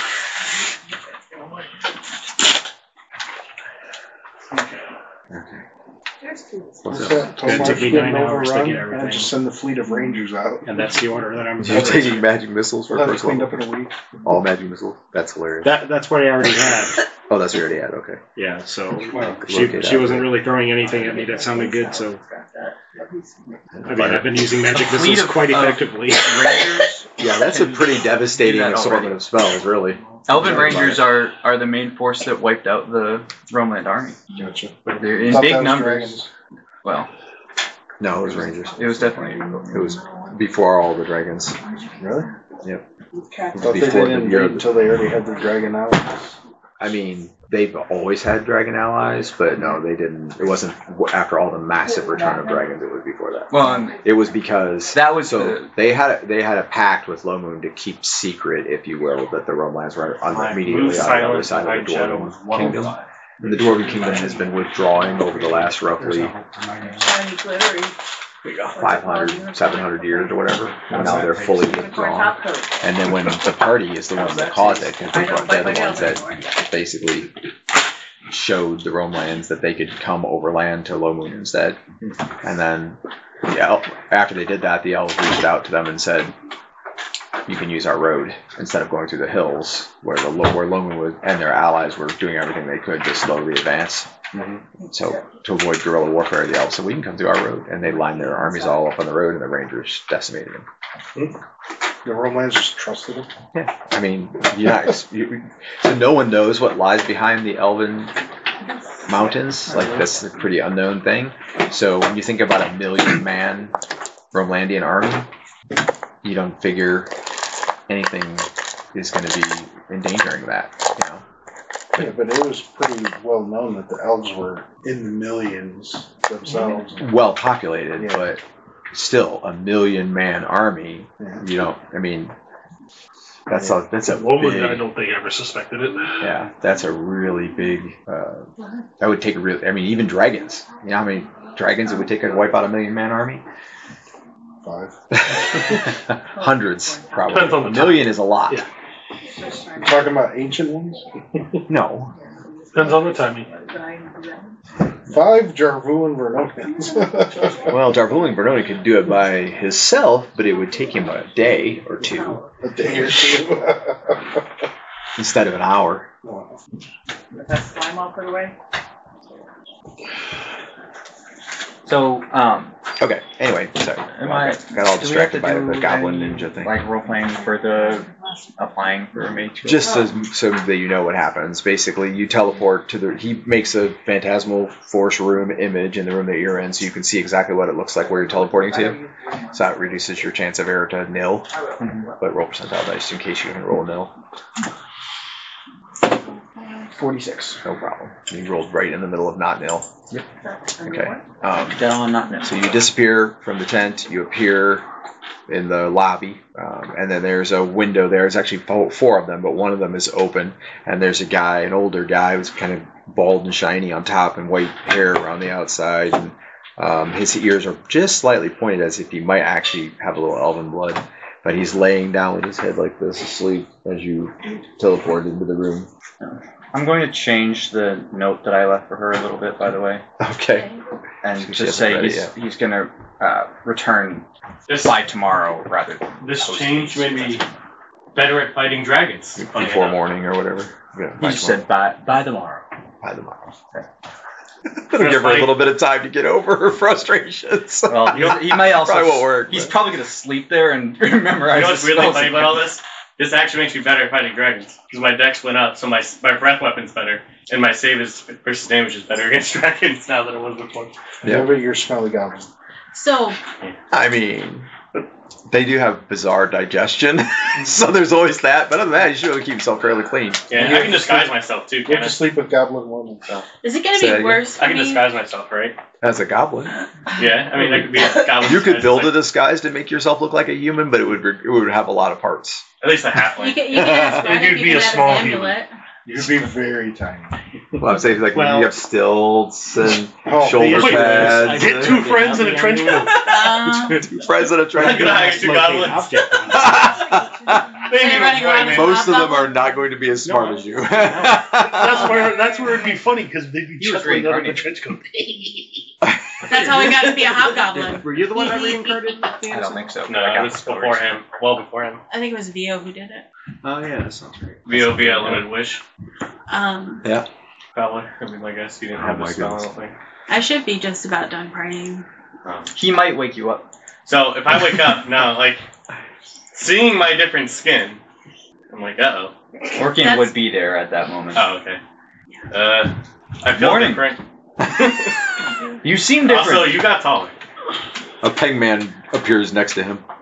M: What's that?
F: It took me 9 hours to get everything.
M: Just send the fleet of Rangers out.
F: And that's the order that I'm
E: You're taking magic missiles for
M: We'll have it
E: first
M: cleaned
E: level.
M: up in a week.
E: All magic missiles. That's hilarious.
F: That's what I already had.
E: Oh, that's what you already had. Okay.
F: Yeah, so
E: Locate
F: she
E: that.
F: wasn't really throwing anything at me that sounded good, so I mean I've been using magic
L: fleet
F: missiles
L: of-
F: quite
L: of
F: effectively.
L: Rangers.
E: Yeah, that's a pretty devastating
L: Do that
E: assortment
L: already.
E: of spells, really.
L: Elven Rangers are the main force that wiped out the Romeland army.
M: Gotcha.
L: They're in
M: Thought
L: big
M: that was
L: numbers.
M: dragons.
L: Well,
E: No, it was Rangers.
L: it was definitely.
E: It was before all the dragons.
M: Really?
E: Yep.
M: I
E: It was
M: thought they
E: before the
M: didn't
E: year.
M: wait until they already had their dragon out.
E: I mean, they've always had dragon allies, but no, they didn't. It wasn't after all the massive return of dragons. It was before that.
L: Well, and
E: It was because
L: that was
E: so they had a pact with Lomoon to keep secret, if you will, that the Romelands were
D: My
E: immediately
D: move
E: on the other
D: silent
E: side
D: and hide
E: of
D: in
E: the
D: shadow was
E: Dwarven Kingdom.
D: 105.
E: And the Dwarven Kingdom has been withdrawing over the last roughly 500, 700 years or whatever. And now they're fully withdrawn. And then when the party is the ones that caused it, because they're the ones that basically showed the Romelands that they could come overland to Lomoon instead. And then after they did that, the elves reached out to them and said, you can use our road instead of going through the hills where Lomoon was, and their allies were doing everything they could to slowly advance. So to avoid guerrilla warfare, the elves said, we can come through our road. And they lined their armies all up on the road, and the Rangers decimated them.
M: The Romelands just trusted them.
E: Yeah, I mean, so no one knows what lies behind the Elven mountains. Like, that's a pretty unknown thing. So when you think about a 1,000,000-man Romelandian army, you don't figure anything is going to be endangering that, you know.
M: Yeah, but it was pretty well known that the elves were in the millions themselves.
E: Well populated,
M: Yeah.
E: but still a 1,000,000-man army.
M: Yeah.
E: You don't. I mean, that's a
I: Woman,
E: big.
I: I don't think ever suspected it.
E: Yeah, that's a really big. That would take I mean, even dragons. You know how many dragons it would take to wipe out a 1,000,000-man army?
M: 5.
E: Hundreds, probably.
I: Depends on the
E: 1,000,000 is a lot.
I: Yeah.
M: You're talking about ancient ones?
E: No,
I: Depends on the timing.
M: 5 Jarvuan Vernonians.
B: Well, Jarvuan Vernoni could do it by himself, but it would take him a day or two.
M: A day or two.
B: Instead of an hour.
J: That slime all put away.
C: So,
B: Okay, anyway, sorry. Got all distracted by the goblin ninja thing.
C: Like role-playing for the applying for a mage?
B: Just so that you know what happens. Basically, you teleport to the... He makes a phantasmal force room image in the room that you're in, so you can see exactly what it looks like where you're teleporting to. So that reduces your chance of error to nil. But roll percentile dice in case you can roll nil.
C: 46.
B: No problem. You rolled right in the middle of not nil.
C: Yep.
B: Okay.
C: Down on not nil.
B: So you disappear from the tent. You appear in the lobby, and then there's a window there. There's actually 4 of them, but one of them is open, and there's a guy, an older guy, who's kind of bald and shiny on top and white hair around the outside, and his ears are just slightly pointed as if he might actually have a little elven blood, but he's laying down with his head like this, asleep, as you teleport into the room.
C: I'm going to change the note that I left for her a little bit, by the way.
B: Okay.
C: And just say he's going to return by tomorrow, rather than
D: This change made me better at fighting dragons.
B: Before morning or whatever. Yeah,
C: he just said by tomorrow.
B: By tomorrow. Okay. It'll give her a little bit of time to get over her frustrations.
C: Well, he might also...
B: Probably won't work.
C: He's probably going to sleep there and memorize.
D: You know what's really funny about all this? This actually makes me better at fighting dragons. Because my dex went up, so my breath weapon's better. And my save versus damage is better against dragons now than it was before.
M: Remember your smelly goblin.
G: So,
B: I mean, they do have bizarre digestion, so there's always that. But other than that, you should really keep yourself fairly clean.
D: Yeah, I can disguise myself too,
M: You
D: can't
M: have
D: I?
M: to sleep with goblin women. So.
G: is it going to be worse for
D: I can
G: me?
D: disguise myself, right?
B: As a goblin.
D: Yeah, I mean, I could be a goblin.
B: You could
D: disguised
B: build
D: as,
B: a disguise to make yourself look like a human, but it would have a lot of parts.
D: at least a halfling.
G: You can ask Brad if
I: You'd
G: you
I: be
G: can
I: a
G: have
I: small
G: an amulet.
M: You'd be very tiny.
B: Well, I'm saying like
I: Well-
B: you have stilts and
M: Oh,
B: shoulder
I: wait,
B: pads.
I: Get 2 friends in a trench coat.
B: 2 friends in a trench
D: I'm gonna hire 2 goblins.
G: They're running around with
B: Most of them
G: hobgoblins.
B: are not going to be as smart as you.
I: That's where it'd be funny because they'd be
C: He was
I: chuckling under the
C: reincarnated.
I: trench coat.
G: That's how we got to be a hobgoblin.
K: Were you the one that reincarnated?
C: I don't think so.
D: No,
C: I
D: it
C: got
D: was
C: stories.
D: before him. Well, before him.
G: I think it was Vio who did it.
K: Oh yeah, that sounds right.
D: VO via Limited Wish.
B: Yeah.
D: Probably. I mean, I guess you didn't have
B: Oh
D: the
B: my
D: spell, I
B: goodness.
D: don't think.
G: I should be just about done praying.
C: He might wake you up.
D: So, if I wake up now, like, seeing my different skin, I'm like, uh-oh.
C: Orkin
G: That's-
C: would be there at that moment.
D: Oh, okay. I feel
C: Morning.
D: different.
C: You seem different.
D: Also, you got taller.
B: A pegman appears next to him.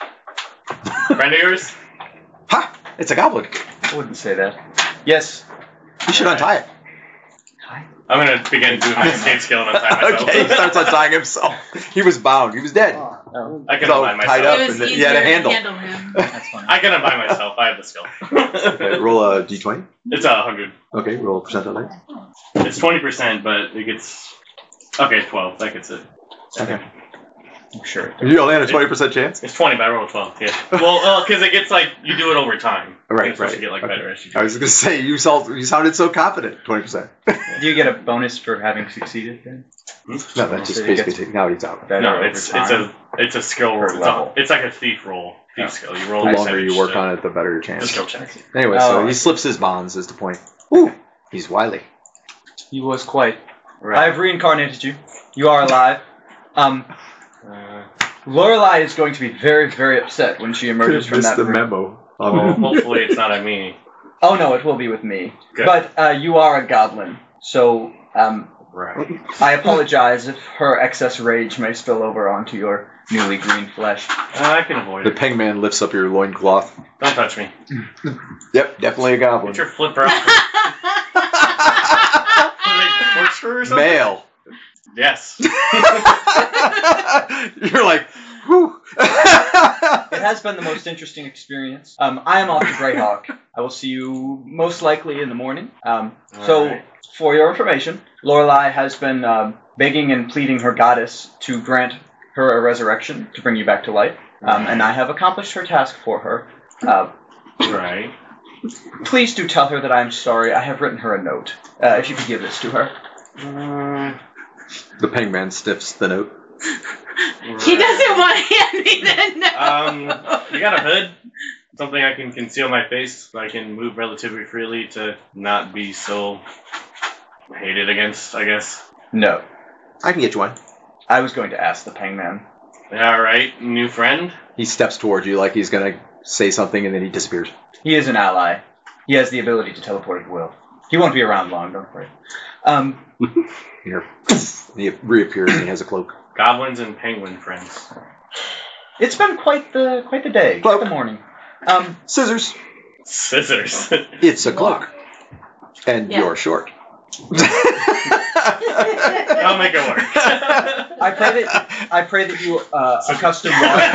D: Friend of yours?
B: Ha! It's a goblin.
C: I wouldn't say that. Yes.
B: You should untie it.
D: I'm gonna begin doing my escape skill and untie myself.
B: Okay, he starts untying himself. He was bound. He was dead.
C: Oh,
D: I can
B: So,
D: unbind
B: tied
D: myself.
B: up.
G: It was
B: and then-
G: easier
B: he had a
G: to
B: handle.
G: handle him.
C: that's funny.
D: I can unbind myself. I have the skill.
B: Okay, roll a d20.
D: It's 100.
B: Okay, roll a percentile dice.
D: It's 20%, but it gets... Okay, 12. That gets it.
B: Okay.
C: I'm sure.
B: You only had a 20% chance?
D: It's 20, but I rolled a 12, yeah. Well, because it gets, like, you do it over time.
B: Right,
D: It's supposed
B: right.
D: to get, like,
B: Okay.
D: better as you
B: I was going to say, you sounded so confident. 20%.
C: Do you get a bonus for having succeeded then?
B: No, that's just
C: So you
B: basically
C: get
B: taking out each out.
C: better
D: No,
C: over
D: it's
C: time?
D: a skill
C: Per
D: roll.
C: level.
D: It's like a thief roll. Thief
C: Oh.
D: skill. You roll
B: The
D: a
B: longer you
D: percentage
B: work
D: to-
B: on it, the better your
D: The
B: chance.
D: skill check.
B: Anyway,
C: Oh.
B: so he slips his bonds is the point. Ooh, he's wily.
C: He was quite.
D: Right.
C: I've reincarnated you. You are alive. Lorelai is going to be very, very upset when she emerges from that room.
B: memo.
D: Well, hopefully it's not at me.
C: Oh no, it will be with me.
D: Good.
C: But you are a goblin, so
D: Right.
C: I apologize if her excess rage may spill over onto your newly green flesh.
D: I can avoid
B: The
D: it.
B: pegman lifts up your loincloth.
D: Don't touch me.
B: Yep, definitely a goblin.
D: Get your flipper out. Corkscrew or something?
B: Male.
D: Yes.
B: You're like, whew.
C: It has been the most interesting experience. I am off to Greyhawk. I will see you most likely in the morning.
D: Alright.
C: For your information, Lorelai has been begging and pleading her goddess to grant her a resurrection to bring you back to life. And I have accomplished her task for her.
D: Right.
L: Please do tell her that I'm sorry. I have written her a note. If you could give this to her.
E: The Pangman stiffs the note.
G: He doesn't want to hand me the note.
D: You got a hood? Something I can conceal my face so I can move relatively freely to not be so hated against, I guess.
L: No.
E: I can get you one.
L: I was going to ask the Pangman.
D: Alright, new friend?
E: He steps towards you like he's going to say something and then he disappears.
L: He is an ally. He has the ability to teleport at will. He won't be around long, don't worry.
E: Here. He reappears and he has a cloak.
D: Goblins and penguin friends.
L: It's been quite the day, quite the morning.
E: Scissors.
D: Scissors.
E: It's a cloak. And you're short.
D: I'll make it work.
L: I pray that you accustom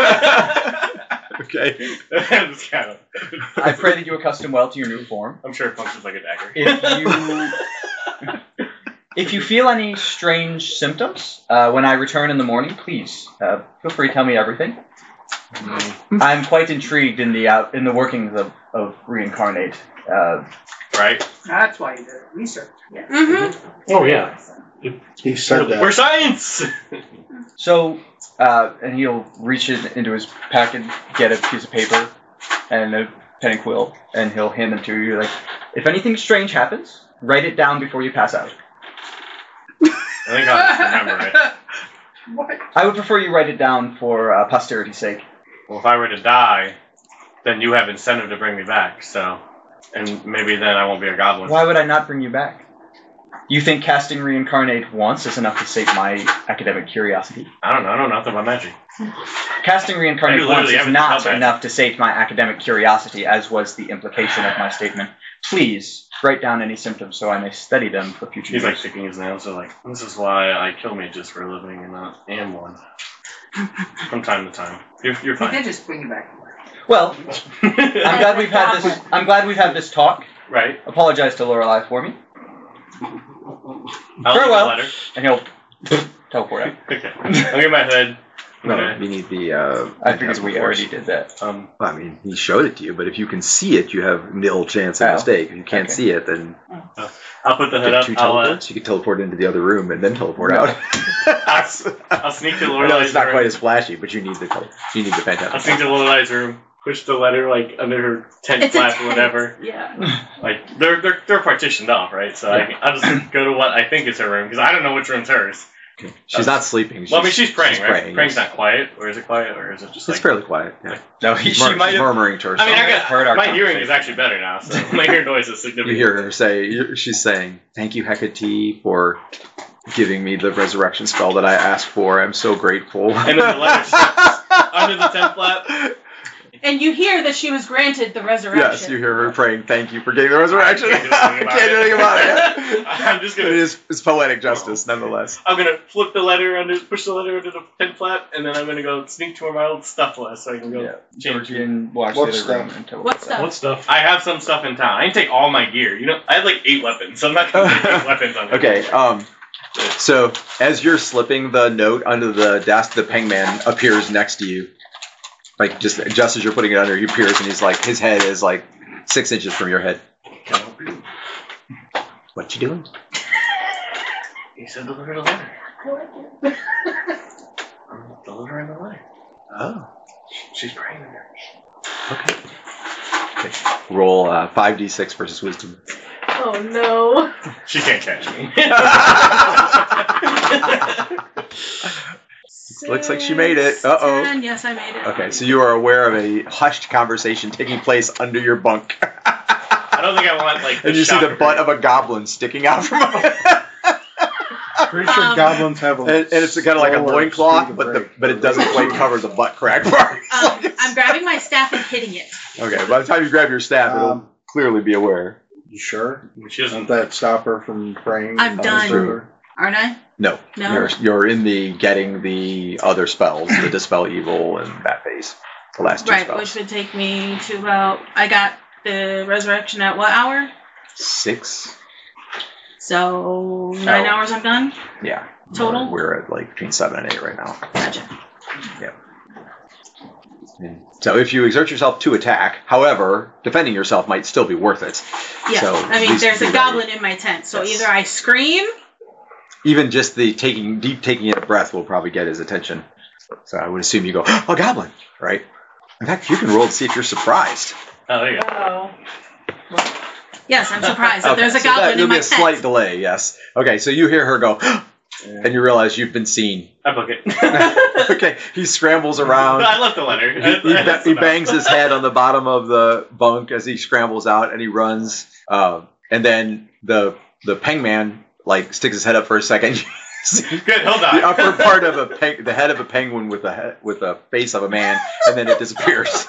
E: Okay.
D: That's kind of...
L: I pray that you accustom well to your new form.
D: I'm sure it functions like a dagger.
L: If you feel any strange symptoms when I return in the morning, please feel free to tell me everything. I'm quite intrigued in the workings of Reincarnate.
D: Right.
J: That's why you did research.
G: Yeah. Mm-hmm.
I: Oh, yeah.
M: He said that.
D: We're science!
L: So, and he'll reach into his packet, get a piece of paper and a pen and quill, and he'll hand them to you. Like, if anything strange happens, write it down before you pass out.
D: I think I'll just remember it.
J: What?
L: I would prefer you write it down for posterity's sake.
D: Well, if I were to die, then you have incentive to bring me back, so... And maybe then I won't be a goblin.
L: Why would I not bring you back? You think casting Reincarnate once is enough to sate my academic curiosity?
D: I don't know. I don't know nothing about magic.
L: Casting Reincarnate
D: I
L: once
D: literally
L: is
D: haven't
L: not
D: felt that.
L: enough to sate my academic curiosity, as was the implication of my statement. Please, write down any symptoms so I may study them for future
D: He's
L: use.
D: like picking his nails, so like, this is why I kill mages for a living and not am one. From time to time. You're
J: He
D: fine.
J: did just bring you back.
L: Well, I'm glad we've had this. I'm glad we've had this talk.
D: Right.
L: Apologize to Lorelei for me.
D: I'll
L: Very
D: leave
L: well.
D: the letter.
L: And he'll teleport out.
D: Okay. I'll get my hood.
E: No,
D: Okay.
E: you need the...
L: I figured we already did that.
E: I mean, he showed it to you, but if you can see it, you have nil chance of
L: Oh.
E: mistake. If you can't
L: Okay.
E: see it, then...
D: I'll put the hood
E: Get
D: up.
E: two
D: I'll,
E: teleports. You can teleport into the other room and then teleport out.
D: I'll sneak to
E: I know
D: Lorelei's
E: it's not
D: room.
E: quite as flashy, but you need the fantastic.
D: I'll sneak to Lorelei's room. Push the letter like under her tent
G: It's a
D: flap or
G: tent.
D: whatever.
G: Yeah.
D: Like they're partitioned off, right? So I'll just go to what I think is her room because I don't know which room's hers.
E: She's not sleeping.
D: Well, I mean, she's praying, right?
E: praying,
D: Praying's
E: yes.
D: not quiet, or is it quiet, or is it just
E: It's
D: like?
E: fairly quiet. Yeah.
L: No,
E: She's
L: she might have.
E: murmuring to herself.
D: I mean,
L: heard our
D: my hearing is
L: conversation.
D: actually better now, so my hearing noise is
E: You
D: significant.
E: hear her say, she's saying, "Thank you, Hecate, for giving me the resurrection spell that I asked for. I'm so grateful."
D: And then the letter slips under the tent flap.
G: And you hear that she was granted the resurrection.
E: Yes, you hear her praying, "Thank you for getting the resurrection."
D: I
E: I can't do anything about it.
D: I'm just gonna.
E: It's poetic justice, nonetheless.
D: I'm gonna flip the letter under, push the letter under the tent flap, and then I'm gonna go sneak to where my old stuff was, so I can go change.
L: Georgian watch
M: What
L: the other room
M: stuff?
L: and teleport
G: What
L: out.
G: stuff?
I: What stuff?
D: I have some stuff in town. I didn't take all my gear. You know, I had like 8 weapons, so I'm not gonna take 8 weapons on me.
E: Okay, so as you're slipping the note under the desk, the Pangman appears next to you. Like, just as you're putting it under, he appears and he's like, his head is like 6 inches from your head. What you doing?
D: He said deliver the letter. I'm delivering the letter.
E: Oh,
D: She's praying in there.
E: okay. Roll 5d6 versus wisdom.
G: Oh no.
D: She can't catch me.
E: Looks like she made it. Uh-oh.
G: 10. Yes, I made it.
E: Okay, so you are aware of a hushed conversation taking place under your bunk.
D: I don't think I want like.
E: And you see the butt of a goblin sticking out from
M: Pretty sure goblins have a.
E: and it's kind of like a
M: slower
E: loincloth,
M: speed of
E: but
M: break.
E: it doesn't quite cover the butt crack part.
G: I'm grabbing my staff and hitting it.
E: Okay, by the time you grab your staff, it'll clearly be aware.
M: You sure?
D: She doesn't.
M: Won't that stop her from praying?
G: I'm done.
M: Sure.
G: Aren't I?
E: No,
G: No?
E: You're in the getting the other spells, the dispel evil and that phase. The last 2
G: Right,
E: spells.
G: which would take me to about. I got the resurrection at what hour?
E: 6.
G: So 9 hours I'm done?
E: Yeah.
G: Total?
E: We're at like between 7 and 8 right now.
G: Gotcha.
E: Yeah.
B: So if you exert yourself to attack, however, defending yourself might still be worth it.
G: Yeah,
B: So
G: I mean, there's a goblin in my tent, so either I scream.
B: Even just the taking in a breath will probably get his attention. So I would assume you go, oh, a goblin, right? In fact, you can roll to see if you're surprised.
D: Oh, there you go.
H: Oh.
G: Yes, I'm surprised that there's a
B: so
G: goblin in
B: there'll
G: my
B: be a
G: tent.
B: slight delay, yes. Okay, so you hear her go, and you realize you've been seen.
D: I book it.
B: Okay, he scrambles around.
D: I left the letter.
B: He bangs his head on the bottom of the bunk as he scrambles out, and he runs. And then the Pengman sticks his head up for a second.
D: Good, hold on.
B: The upper part of the head of a penguin with the face of a man, and then it disappears.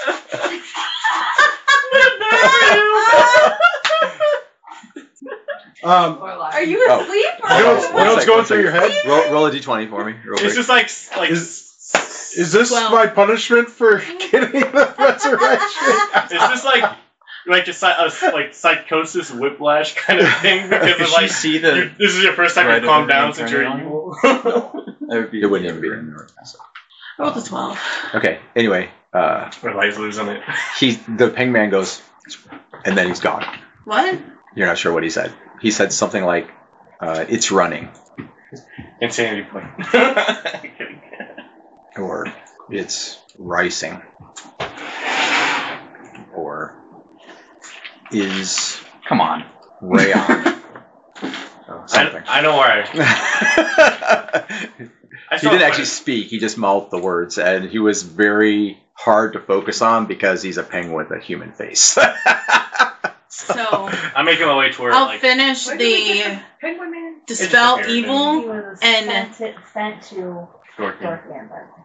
H: Are you asleep?
M: You know what's going through your head?
B: Roll a d20 for me. Real quick.
D: It's just like
M: Is this my punishment for getting the resurrection?
D: Is this like a psychosis whiplash kind of thing? Because of like
L: see the
D: this is your first time to calm down since you're evil.
B: It wouldn't even be in there.
G: Roll the 12.
B: Okay. Anyway,
D: My life's losing it.
B: the Pengman goes, and then he's gone.
G: What?
B: You're not sure what he said. He said something like, "It's running,"
D: Insanity point.
B: or "It's ricing," or "Is
L: come on
B: rayon." Something.
D: I know where
B: He didn't actually speak. He just mouthed the words, and he was very hard to focus on because he's a penguin with a human face.
G: So
D: I'm making my way toward.
G: I'll finish the dispel evil
H: He was
G: and
H: sent to Dorkian.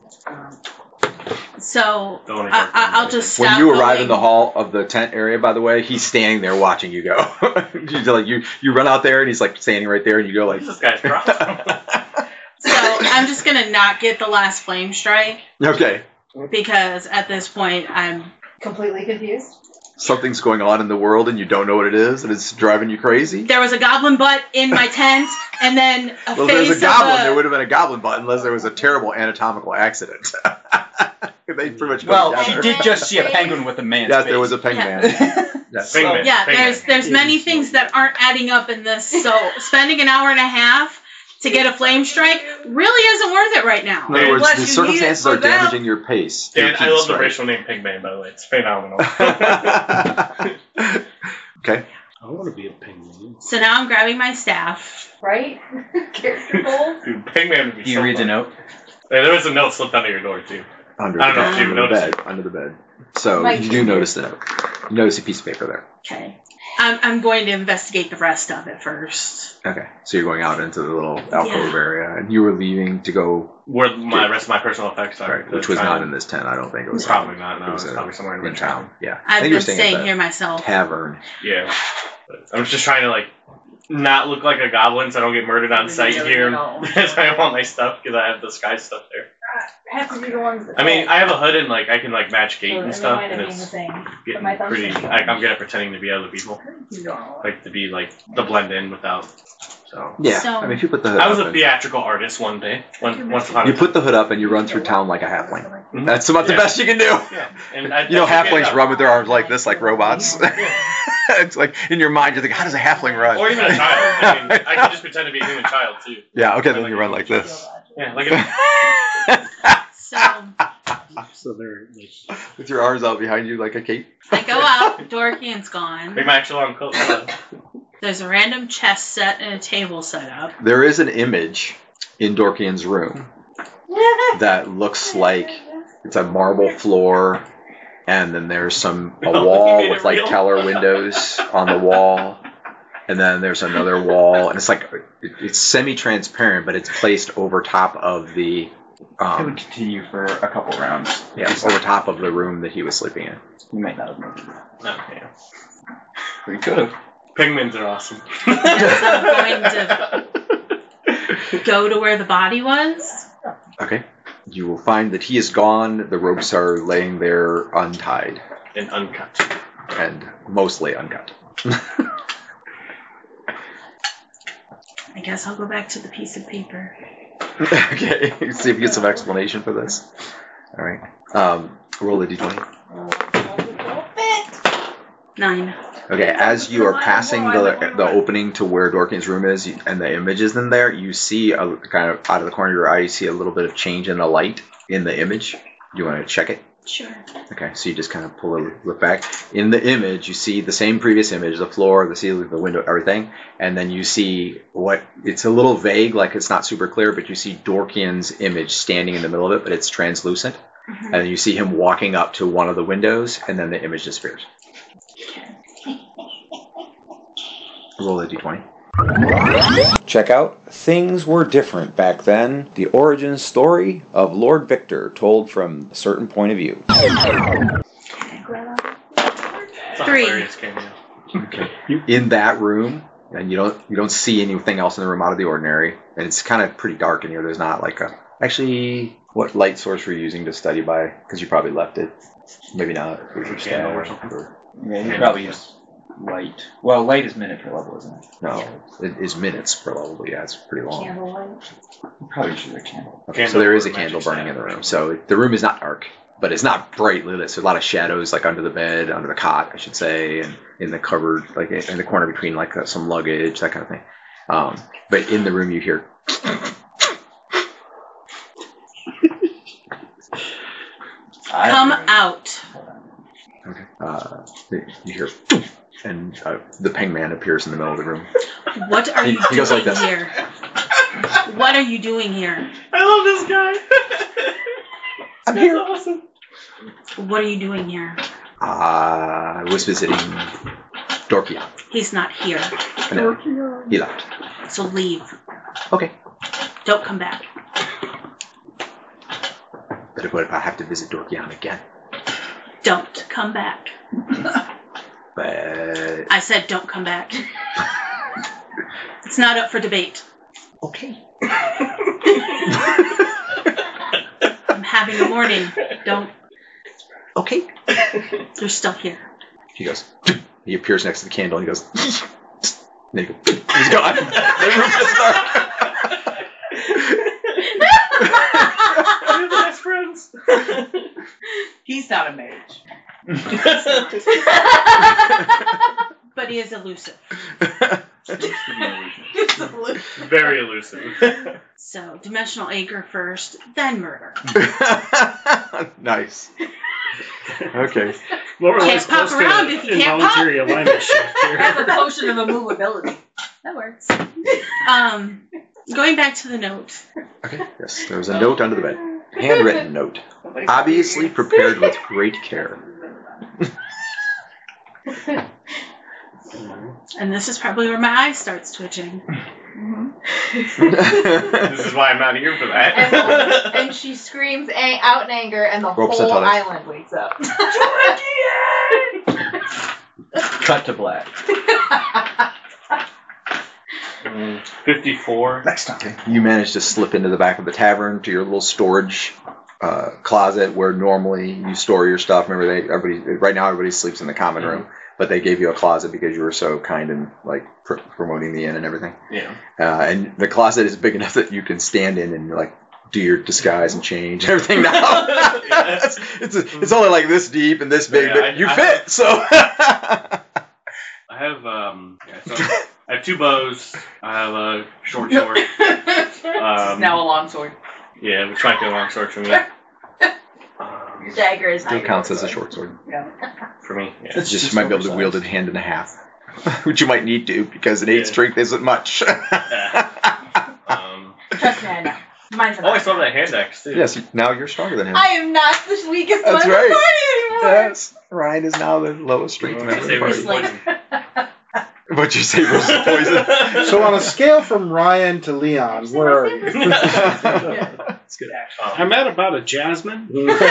G: so I'll just stop.
B: When you arrive in
G: going.
B: the hall of the tent area, by the way, he's standing there watching you go. you run out there, and he's standing right there, and you go like,
D: "This guy's dropped."
G: So I'm just gonna not get the last flame strike.
B: Okay.
G: Because at this point I'm
H: completely confused.
B: Something's going on in the world, and you don't know what it is, and it's driving you crazy.
G: There was a goblin butt in my tent, and then
B: Well, if there's a goblin, there would have been a goblin butt, unless there was a terrible anatomical accident. They pretty much go
L: Well,
B: together.
L: she did just see a penguin with a man's
B: Yes,
L: face.
B: there was a penguin. Yes.
G: There's many things that aren't adding up in this. So spending an hour and a half to get a flame strike really isn't worth it right now.
B: In other words, the circumstances are damaging your pace.
D: Dan, I love the racial name Pigman, by the way. It's phenomenal.
B: Okay.
F: I want to be a penguin.
G: So now I'm grabbing my staff.
H: Right? Character goals?
D: Dude, Pigman would be
L: Do you
D: so
L: read the
D: fun.
L: note?
D: Hey, there was a note slipped under your door, too.
B: Under
D: I
B: the
D: don't know
B: bed.
D: if you
B: Under the
D: noticed
B: bed. Under the bed. So
G: Like-
B: you do notice the note. You notice a piece of paper there.
G: Okay. I'm going to investigate the rest of it first.
B: Okay. So you're going out into the little alcove area, and you were leaving to go
D: Where my rest of my personal effects are.
B: right, which was not in this tent. I don't think it was.
D: Probably not. No,
B: It
D: it
B: was
D: was probably somewhere
B: in town. Yeah. I
G: I've
B: think you were
G: been
B: staying at
G: staying
B: the
G: here myself.
B: Tavern.
D: Yeah. But I'm just trying to, not look like a goblin so I don't get murdered on sight here. Because I want my stuff, because I have the sky stuff there.
H: Have to be the ones that
D: I mean, I have a hood and, I can, match gate
H: So
D: and
H: it
D: stuff,
H: might
D: and
H: have been
D: it's
H: the same.
D: getting
H: But my thumb's
D: pretty...
H: gonna be
D: I'm good at pretending to be other people. To be, the blend in without... So...
B: Yeah. I mean, if you put the hood
D: I was
B: up
D: a
B: and-
D: theatrical artist one day. Once upon a
B: You
D: time.
B: put the hood up and you run through town like a halfling. That's about the best you can do.
D: Yeah. And
B: Halflings run with their arms like this, like robots. It's like in your mind, you think, how does a halfling run?
D: Or even a child. I mean, I can just pretend to be a human child, too.
B: Yeah, okay, then you run like this.
D: Yeah,
F: So they're
B: with your arms out behind you like a cape.
G: I go out, Dorkian's gone.
D: Make my extra long coat.
G: There's a random chest set and a table set up.
B: There is an image in Dorkian's room that looks like it's a marble floor, and then there's a wall with Keller windows on the wall, and then there's another wall, and it's semi-transparent, but it's placed over top of the.
L: It would continue for a couple rounds.
B: Yeah, over top of the room that he was sleeping in.
L: You might not have noticed.
D: Okay.
L: We could have.
D: Pigments are awesome.
G: I'm going to go to where the body was.
B: Okay. You will find that he is gone. The ropes are laying there untied.
D: And uncut.
B: And mostly uncut.
G: I guess I'll go back to the piece of paper.
B: Okay. See if you get some explanation for this. All right. Roll a d20.
G: 9.
B: Okay, as you are passing the opening to where Dorkin's room is, and the image is in there, you see a kind of out of the corner of your eye, you see a little bit of change in the light in the image. Do you want to check it?
G: Sure.
B: Okay, so you just kind of look back. In the image, you see the same previous image, the floor, the ceiling, the window, everything, and then you see it's a little vague, like it's not super clear, but you see Dorkin's image standing in the middle of it, but it's translucent. And then you see him walking up to one of the windows, and then the image disappears. Roll a d20. Check out Things Were Different Back Then, the origin story of Lord Victor told from a certain point of view.
G: 3.
B: Okay. In that room, and you don't see anything else in the room out of the ordinary, and it's kind of pretty dark in here. There's not like a... Actually, what light source were you using to study by? Because you probably left it. Maybe not.
L: Candle or something. Yeah, you probably use light. Well, light is minute per level, isn't it?
B: No, it is minutes per level, but yeah, it's pretty long.
H: Candlelight.
L: Probably use a candle.
B: Okay, so there is a candle burning in the room. So the room is not dark, but it's not brightly lit. There's a lot of shadows, like under the bed, under the cot, I should say, and in the cupboard, like in the corner between like some luggage, that kind of thing. But in the room, you hear.
G: Come out.
B: Okay. You hear, and the Pengman appears in the middle of the room.
G: What are you
B: He goes like
G: doing
B: this.
G: here? What are you doing here?
D: I love this guy.
B: I'm here.
D: Awesome.
G: What are you doing here?
B: I was visiting Dorkian.
G: He's not here.
B: No, he left.
G: So leave.
B: Okay.
G: Don't come back.
B: But what if I have to visit Dorkian again?
G: Don't come back.
B: But
G: I said don't come back. It's not up for debate.
B: Okay.
G: I'm having a morning. Don't.
B: Okay.
G: They're still here.
B: He goes. He appears next to the candle. And he goes. And he goes. He's gone. The room is dark.
D: We're best friends.
J: He's not a mage.
G: But he is elusive.
D: Very elusive.
G: So, dimensional anger first, then murder.
B: Nice. Okay.
K: More or
G: Can't
K: less
G: pop
K: close
G: around
K: to
G: if you can't pop.
K: involuntary alignment shift here.
J: That's a potion of immovability. That works.
G: Going back to the note.
B: Okay. Yes, there was a note under the bed. Handwritten note. Obviously prepared with great care.
G: And this is probably where my eye starts twitching.
D: This is why I'm not here for that.
H: And she screams out in anger, and the
B: Ropes
H: whole
B: and tunnels.
H: island wakes up.
L: Cut to black.
D: 54.
L: Next time.
B: Okay. You managed to slip into the back of the tavern to your little storage closet where normally you store your stuff. Remember, right now everybody sleeps in the common room, but they gave you a closet because you were so kind and like promoting the inn and everything.
D: Yeah.
B: And the closet is big enough that you can stand in and like do your disguise and change and everything now. it's only like this deep and this big,
D: Yeah,
B: but you fit. So
D: I have I have 2 bows. I have a short sword.
J: Now a long sword.
D: Yeah, which might be a long sword for me.
H: Your dagger is
B: still counts as a short sword.
J: Yeah.
D: For me, yeah.
B: It's just you might be able to wield it hand and a half, which you might need to because an 8 strength isn't much.
H: Trust me, I know. Mine's
D: Oh, I still have that hand axe too.
B: Yes, now you're stronger than him.
H: I am not the weakest
B: That's
H: one
B: right.
H: in the party anymore.
B: Yes, Ryan is now the lowest strength member of the party.
D: Poison.
B: What'd you say versus poison?
M: So on a scale from Ryan to Leon, where are you?
B: That's good.
K: I'm at about a Jasmine.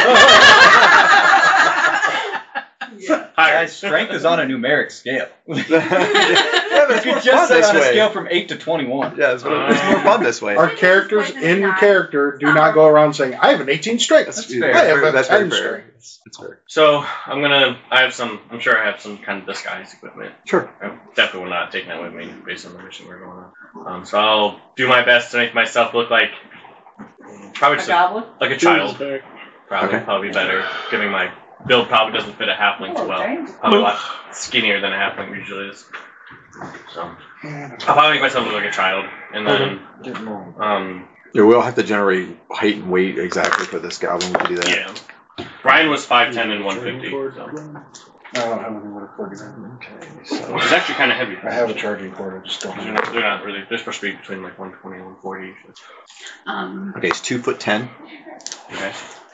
L: Guys, strength is on a numeric scale.
B: Yeah,
L: You
B: that's
L: could
B: more
L: just
B: fun
L: say
B: this
L: on a
B: way.
L: scale from 8 to 21.
B: Yeah, it's more fun this way.
M: Our characters in character do not go around saying, I have an 18 strength.
B: That's
L: fair.
M: I have a
B: That's
M: 10
B: very fair.
M: strength.
B: That's fair.
D: So I'm sure I have some kind of disguise equipment.
B: Sure.
D: I definitely will not take that with me based on the mission we're going on. So I'll do my best to make myself look like probably
J: A
D: just
J: goblin?
D: like a child. Probably better. Given my build probably doesn't fit a halfling too well. Probably a lot skinnier than a halfling usually is. So I'll probably make myself look like a child, and then
E: Yeah, we'll have to generate height and weight exactly for this goblin. We can do that.
D: Yeah. Brian was 5'10" and 150. So.
M: I don't have any more cord. Okay, so
D: It's actually kind of heavy.
M: I have a charging cord. I just don't.
D: They're not really. They're supposed to be between like 120 and 140 usually.
E: Okay, it's 2'10".
D: Okay.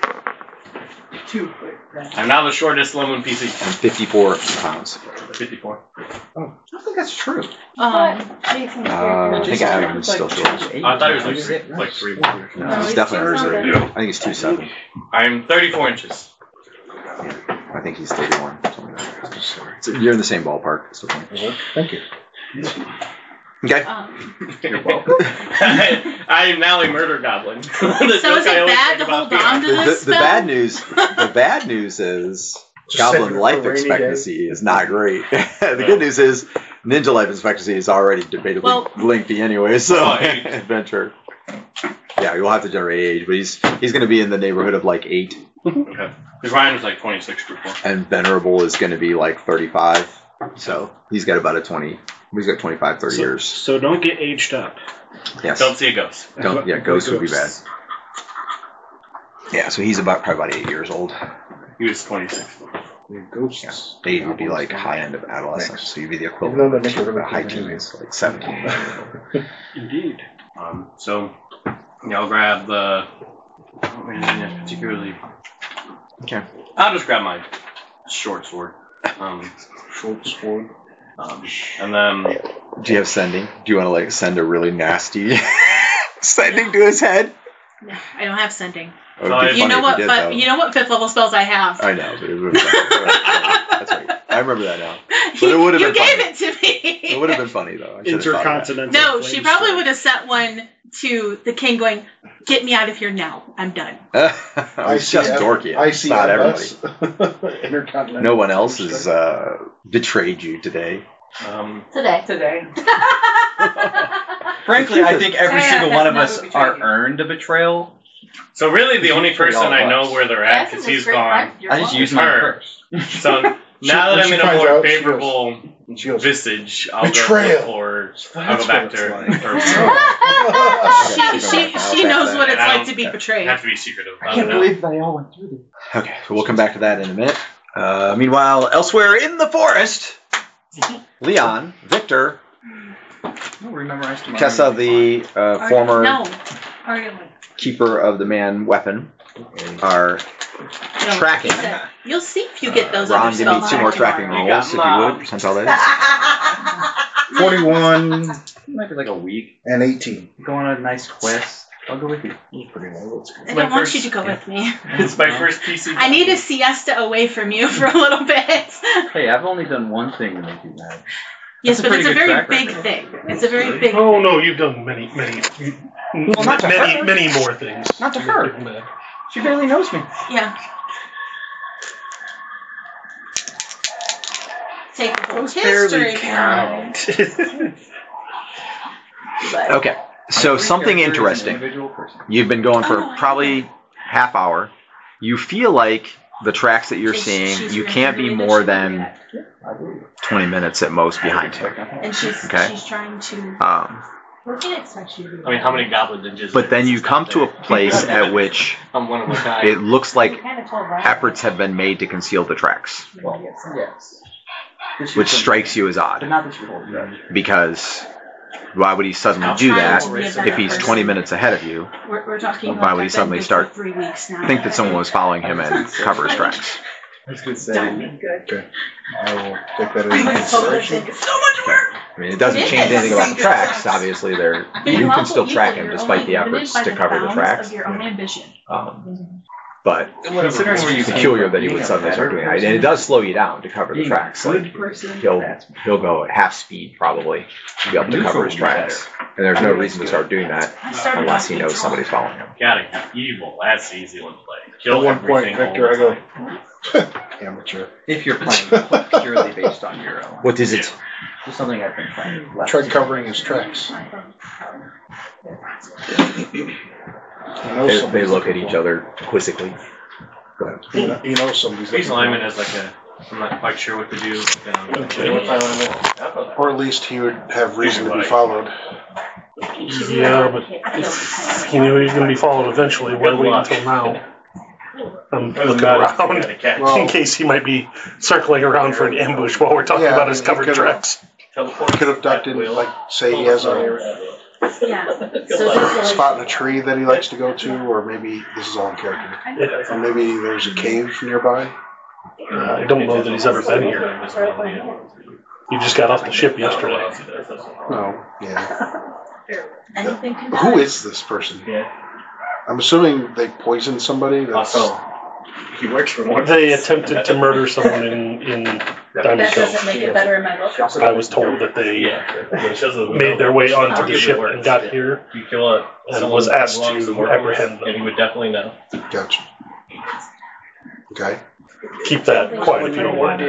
J: 2 foot.
D: I'm now the shortest Loman PC.
E: And 54 pounds.
D: 54.
L: Oh, I don't think that's true.
E: I think Adam is still short.
D: I thought it was like 3 meters.
E: No, it's definitely. I think it's 2'7".
D: I'm 34 inches.
E: I think he's 31. So you're in the same ballpark. That's the point.
M: Thank you.
E: Okay.
D: You're welcome. I am now a murder goblin.
G: So is it bad to hold on to this
E: The bad news is goblin life expectancy is not great. The good news is ninja life expectancy is already debatably lengthy anyway. So adventure. Yeah, you'll have to generate age, but he's going to be in the neighborhood of like 8.
D: Okay. Because Ryan was like 26 before.
E: And venerable is going to be like 35. So he's got about a 20. He's got 25, 30 years.
K: So don't get aged up.
E: Yes.
D: Don't see a ghost.
E: Ghost would be bad. Yeah, so he's probably about 8 years old.
D: He was 26.
M: Ghosts.
E: 8 would be like high end of adolescence. So you'd be the equivalent of high teens, like 17.
K: Indeed.
D: So, I'll grab the. Particularly.
E: Okay.
D: I'll just grab my short sword.
M: Short sword.
D: And then.
E: Do you have sending? Do you want to like send a really nasty sending to his head?
G: No, I don't have sending.
E: You know what?
G: You know what 5th level spells I have.
E: I know, but it would have been That's right. I remember that now. But it would have
G: you
E: been
G: gave
E: funny.
G: it to me.
E: It would have been funny though. I
K: Intercontinental.
G: No, she probably would have sent one to the king, going, "Get me out of here now. I'm done."
E: It's just dorky. It's not everybody.
M: Intercontinental.
E: No one else has betrayed you today.
J: Today.
L: Frankly, I think every single one of us are earned a betrayal.
D: So really, the only person I know where they're at, because he's gone,
L: I just used my purse.
D: So now that I'm in a more favorable visage, I'll go back to her.
G: She knows what it's like to be betrayed.
D: Have to be secretive.
L: I can't believe they all went through this.
E: Okay, so we'll come back to that in a minute. Meanwhile, elsewhere in the forest, Leon, Victor, Tessa, the former keeper of the man weapon, are tracking.
G: You'll see if you get those
E: Ron,
G: other
E: give me
G: spells.
E: 2 more tracking rolls, if you would. Percentile that
M: 41
L: Might be like a week.
M: and 18.
L: Go on a nice quest. I'll go with you.
M: Pretty low.
G: I don't want you to go with me.
D: It's my first PC.
G: I need a siesta away from you for a little bit.
L: Hey, I've only done one thing to make you mad.
G: Yes,
L: That's
G: but it's a
L: pretty good
G: very
L: track
G: big
L: record.
G: thing. It's a very big
I: Oh
G: thing.
I: no, you've done many
L: not to her.
I: many more things.
L: Not to her. She barely knows me.
G: Yeah. Take the whole history down.
E: Okay, so something interesting. You've been going for probably half hour. You feel like the tracks that you're seeing, you can't be more than 20 minutes at most behind him.
G: And she's trying to. We can expect you to do.
D: I mean, how many goblin ninjas?
E: But then you come to a place at which
D: I'm one of a kind.
E: it looks like efforts have been made to conceal the tracks,
L: Yes.
E: which strikes you as
L: But
E: odd.
L: not that you hold grudge.
E: Because why would he suddenly do that if he's 20 minutes ahead of you?
G: We're talking about
E: Why would he
G: I've been
E: suddenly
G: good
E: start
G: for 3 weeks now.
E: think that someone was following him and cover his tracks?
L: I was going to say.
M: Okay. I will take that into consideration.
G: It's so much work.
E: I mean, it doesn't change anything about the tracks. Obviously, you can still track him despite the efforts to cover the tracks.
G: Of your own ambition.
E: But
L: Considering where you
E: it's
L: came
E: peculiar
L: from,
E: that he
L: being
E: would
L: a
E: suddenly start doing that. And it does slow you down to cover the tracks. Like, he'll go at half speed probably to be able to cover his tracks. And there's no reason to start doing that unless he knows somebody's following him.
D: Gotta have evil. That's the easy one to play.
M: At
D: Kill
M: one point,
D: everything
M: Victor, I
D: all
M: go, amateur.
L: If you're playing purely based on your own.
E: What is it?
L: Just something I've been playing.
M: Try covering his tracks.
E: They look at each other quizzically.
M: You know somebody's
D: Base
M: looking
D: alignment is like a. I'm not quite sure what to do.
I: Okay.
D: What's my alignment?
M: or at least he would have reason to be followed.
I: Yeah, but if he knew he was going to be followed eventually, why wait until now? I'm looking around in case he might be circling around for an ambush while we're talking about his covered tracks.
M: He could have ducked in, like, say he has a spot in a tree that he likes to go to, or maybe this is all in character. Or maybe there's a cave nearby.
I: I don't know that he's ever been here. He just got off the ship yesterday.
M: Oh, yeah.
H: Anything can
M: Who is this person? I'm assuming they poisoned somebody. That's...
D: He works for one.
I: They attempted to murder someone in Diamond
H: That
I: Cove.
H: doesn't make it better in my book.
I: I was told that they made their way onto the ship and got here and was asked to apprehend them.
D: And he would definitely know.
M: Gotcha. Okay.
I: Keep that quiet if you don't mind.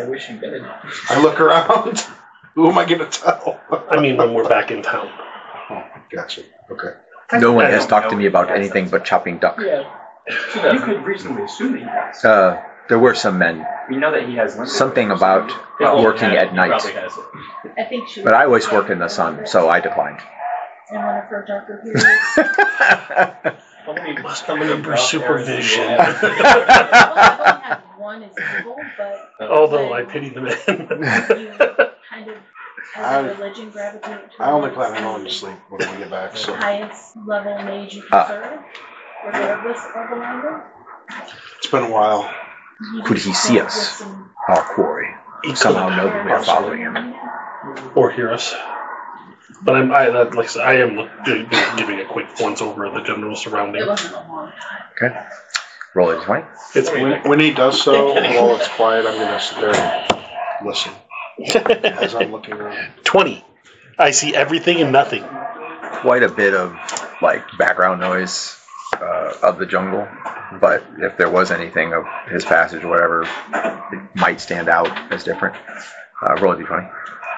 M: I look around. Who am I going to tell?
I: I mean, when we're back in town.
M: Oh, gotcha. Okay.
E: No one has talked to me about anything but chopping duck.
L: You could reasonably assume that he has.
E: There were some men.
L: We know that he has
E: Something about working at night.
H: I think she
E: But I always work in the sun, so I declined.
H: in one of her darker periods.
I: Under supervision.
H: Well, I've only had one is evil, but
I: Although I pity the man.
H: you kind of, as a religion, gravitate
M: I only
H: towards
M: plan on going to sleep when we get back.
H: the
M: So
H: highest level mage you can serve, regardless of the language.
M: it's been a while.
E: Could he see us? Our quarry. Somehow know that we are following him.
I: Or hear us. But like I said, I am giving a quick once over of the general surrounding.
H: It wasn't a long time.
E: Okay. Roll a 20.
I: It's
M: When he does so, while it's quiet, I'm going to sit there and listen as I'm looking around.
I: 20. I see everything and nothing.
E: Quite a bit of background noise of the jungle, but if there was anything of his passage or whatever, it might stand out as different. Roll a d20.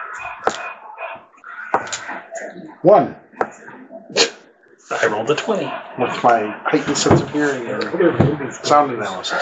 M: 1.
I: I rolled a 20.
M: With my heightened sense of hearing and sound analysis.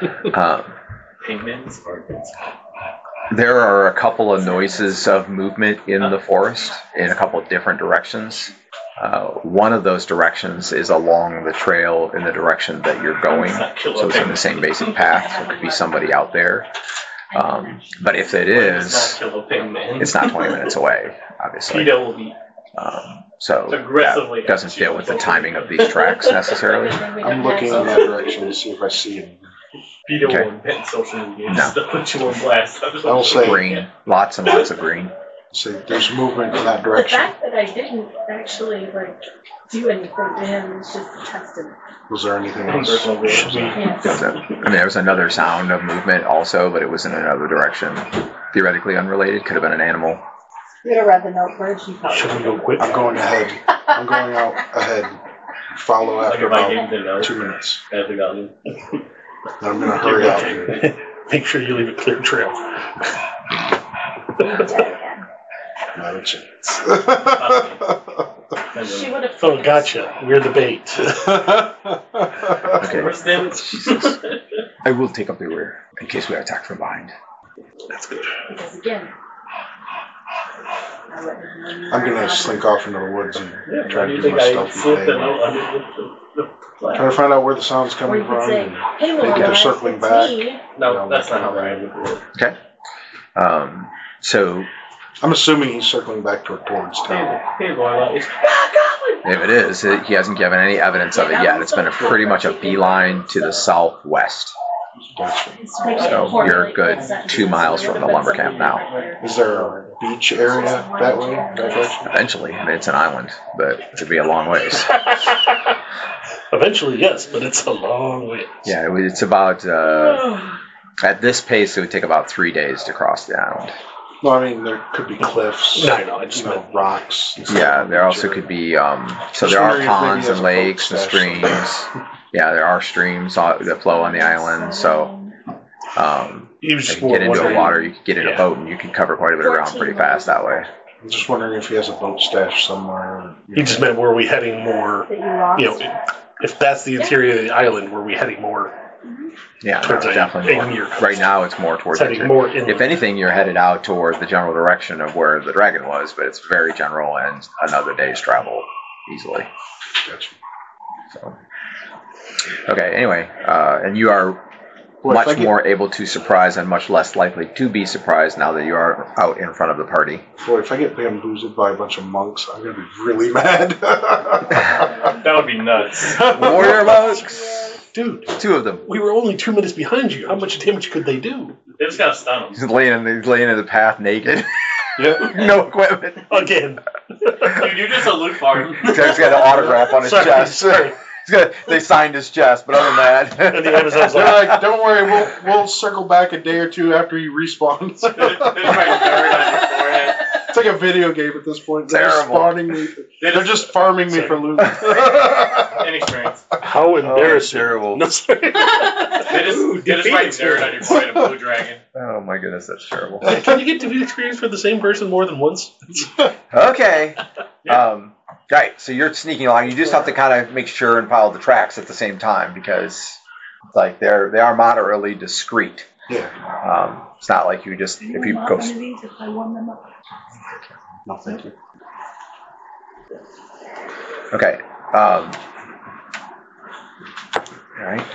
E: There are a couple of noises of movement in the forest in a couple of different directions. One of those directions is along the trail in the direction that you're going, so it's in the same basic path, so it could be somebody out there. But if it is, it's not 20 minutes away, obviously. So that doesn't fit with the timing of these tracks necessarily.
M: I'm looking in that direction to see if I see him.
E: Okay. No.
M: I'll say
E: green. Lots and lots of green.
M: Say there's movement in that
H: The
M: direction.
H: fact that I didn't actually do anything to him is just a testament.
M: Was there anything else?
H: Yes.
E: There was another sound of movement also, but it was in another direction. Theoretically unrelated. Could have been an animal.
H: You gotta read the note first. You probably
I: Should we go quick?
M: I'm going ahead. I'm going out ahead. Follow after about 2 minutes. And I'm going to hurry out.
I: Make sure you leave a clear trail.
M: Not a chance.
H: She would have.
I: Oh, gotcha. We're the bait.
E: Okay. I will take up the rear in case we are attacked from behind.
I: That's good.
H: Because again,
M: I'm going to slink off into the woods and try to do my stealthy thing. Try to find out where the sound's
H: or
M: coming
H: you could
M: from.
H: say,
M: And
H: "Hey, little
M: maybe they're
H: guy,
M: circling
H: it's
M: back.
H: me."
D: No, that's not how I would do it.
E: Okay. So
M: I'm assuming he's circling back towards town.
E: if it is, he hasn't given any evidence of it yet. It's been pretty much a beeline to the southwest. So you're a good 2 miles from the lumber camp now.
M: Is there a beach area that way? That direction?
E: Eventually, I mean, it's an island, but it'd be a long ways.
I: Eventually, yes, but it's a long way.
E: Yeah, it's about, at this pace, it would take about 3 days to cross the island.
M: Well, I mean, there could be cliffs.
I: No, I know, I just meant
M: rocks.
E: Yeah, there also could be, so there are ponds and lakes and streams. Yeah, there are streams that flow on the island, so you can get into the water, you can get in a boat, and you can cover quite a bit of ground pretty fast that way.
M: I'm just wondering if he has a boat stash somewhere.
I: He just meant, were we heading more, if that's the interior of the island, were we heading more
B: Yeah,
I: Towards
B: no,
I: a
B: definitely.
I: near
B: More.
I: coast.
B: Right now, it's more towards.
I: It's heading more inland.
B: If anything, you're headed out toward the general direction of where the dragon was, but it's very general and another day's travel easily. So, okay. Anyway, and you are much more able to surprise and much less likely to be surprised now that you are out in front of the party.
M: Boy, if I get bamboozled by a bunch of monks, I'm gonna be really mad.
D: That would be nuts.
B: Warrior monks,
I: Dude,
B: 2 of them.
I: we were only 2 minutes behind you. How much damage could they do?
D: They just gotta stun them.
B: He's laying in the path naked.
I: Yeah.
B: No equipment.
I: Again.
D: Dude, you're just a loot farm.
B: He's got an autograph on his chest.
I: Sorry.
B: They signed his chest, but other than that.
I: And the Amazon's
M: They're like, don't worry, we'll circle back a day or 2 after he respawns. It's like a video game at this point. They're
B: Terrible.
M: spawning me. They're just farming me for loot.
D: Inexperience.
I: How embarrassing.
B: Terrible.
I: No, sorry.
D: They just write nerd on your point of Blue Dragon.
B: Oh my goodness, that's terrible.
I: Can you get defeat experience for the same person more than once?
B: Okay. Right, so you're sneaking along. You just have to kind of make sure and follow the tracks at the same time because, like, they are moderately discreet.
M: Yeah.
B: It's not like you just if you go.
M: No, thank you.
B: Okay. All right.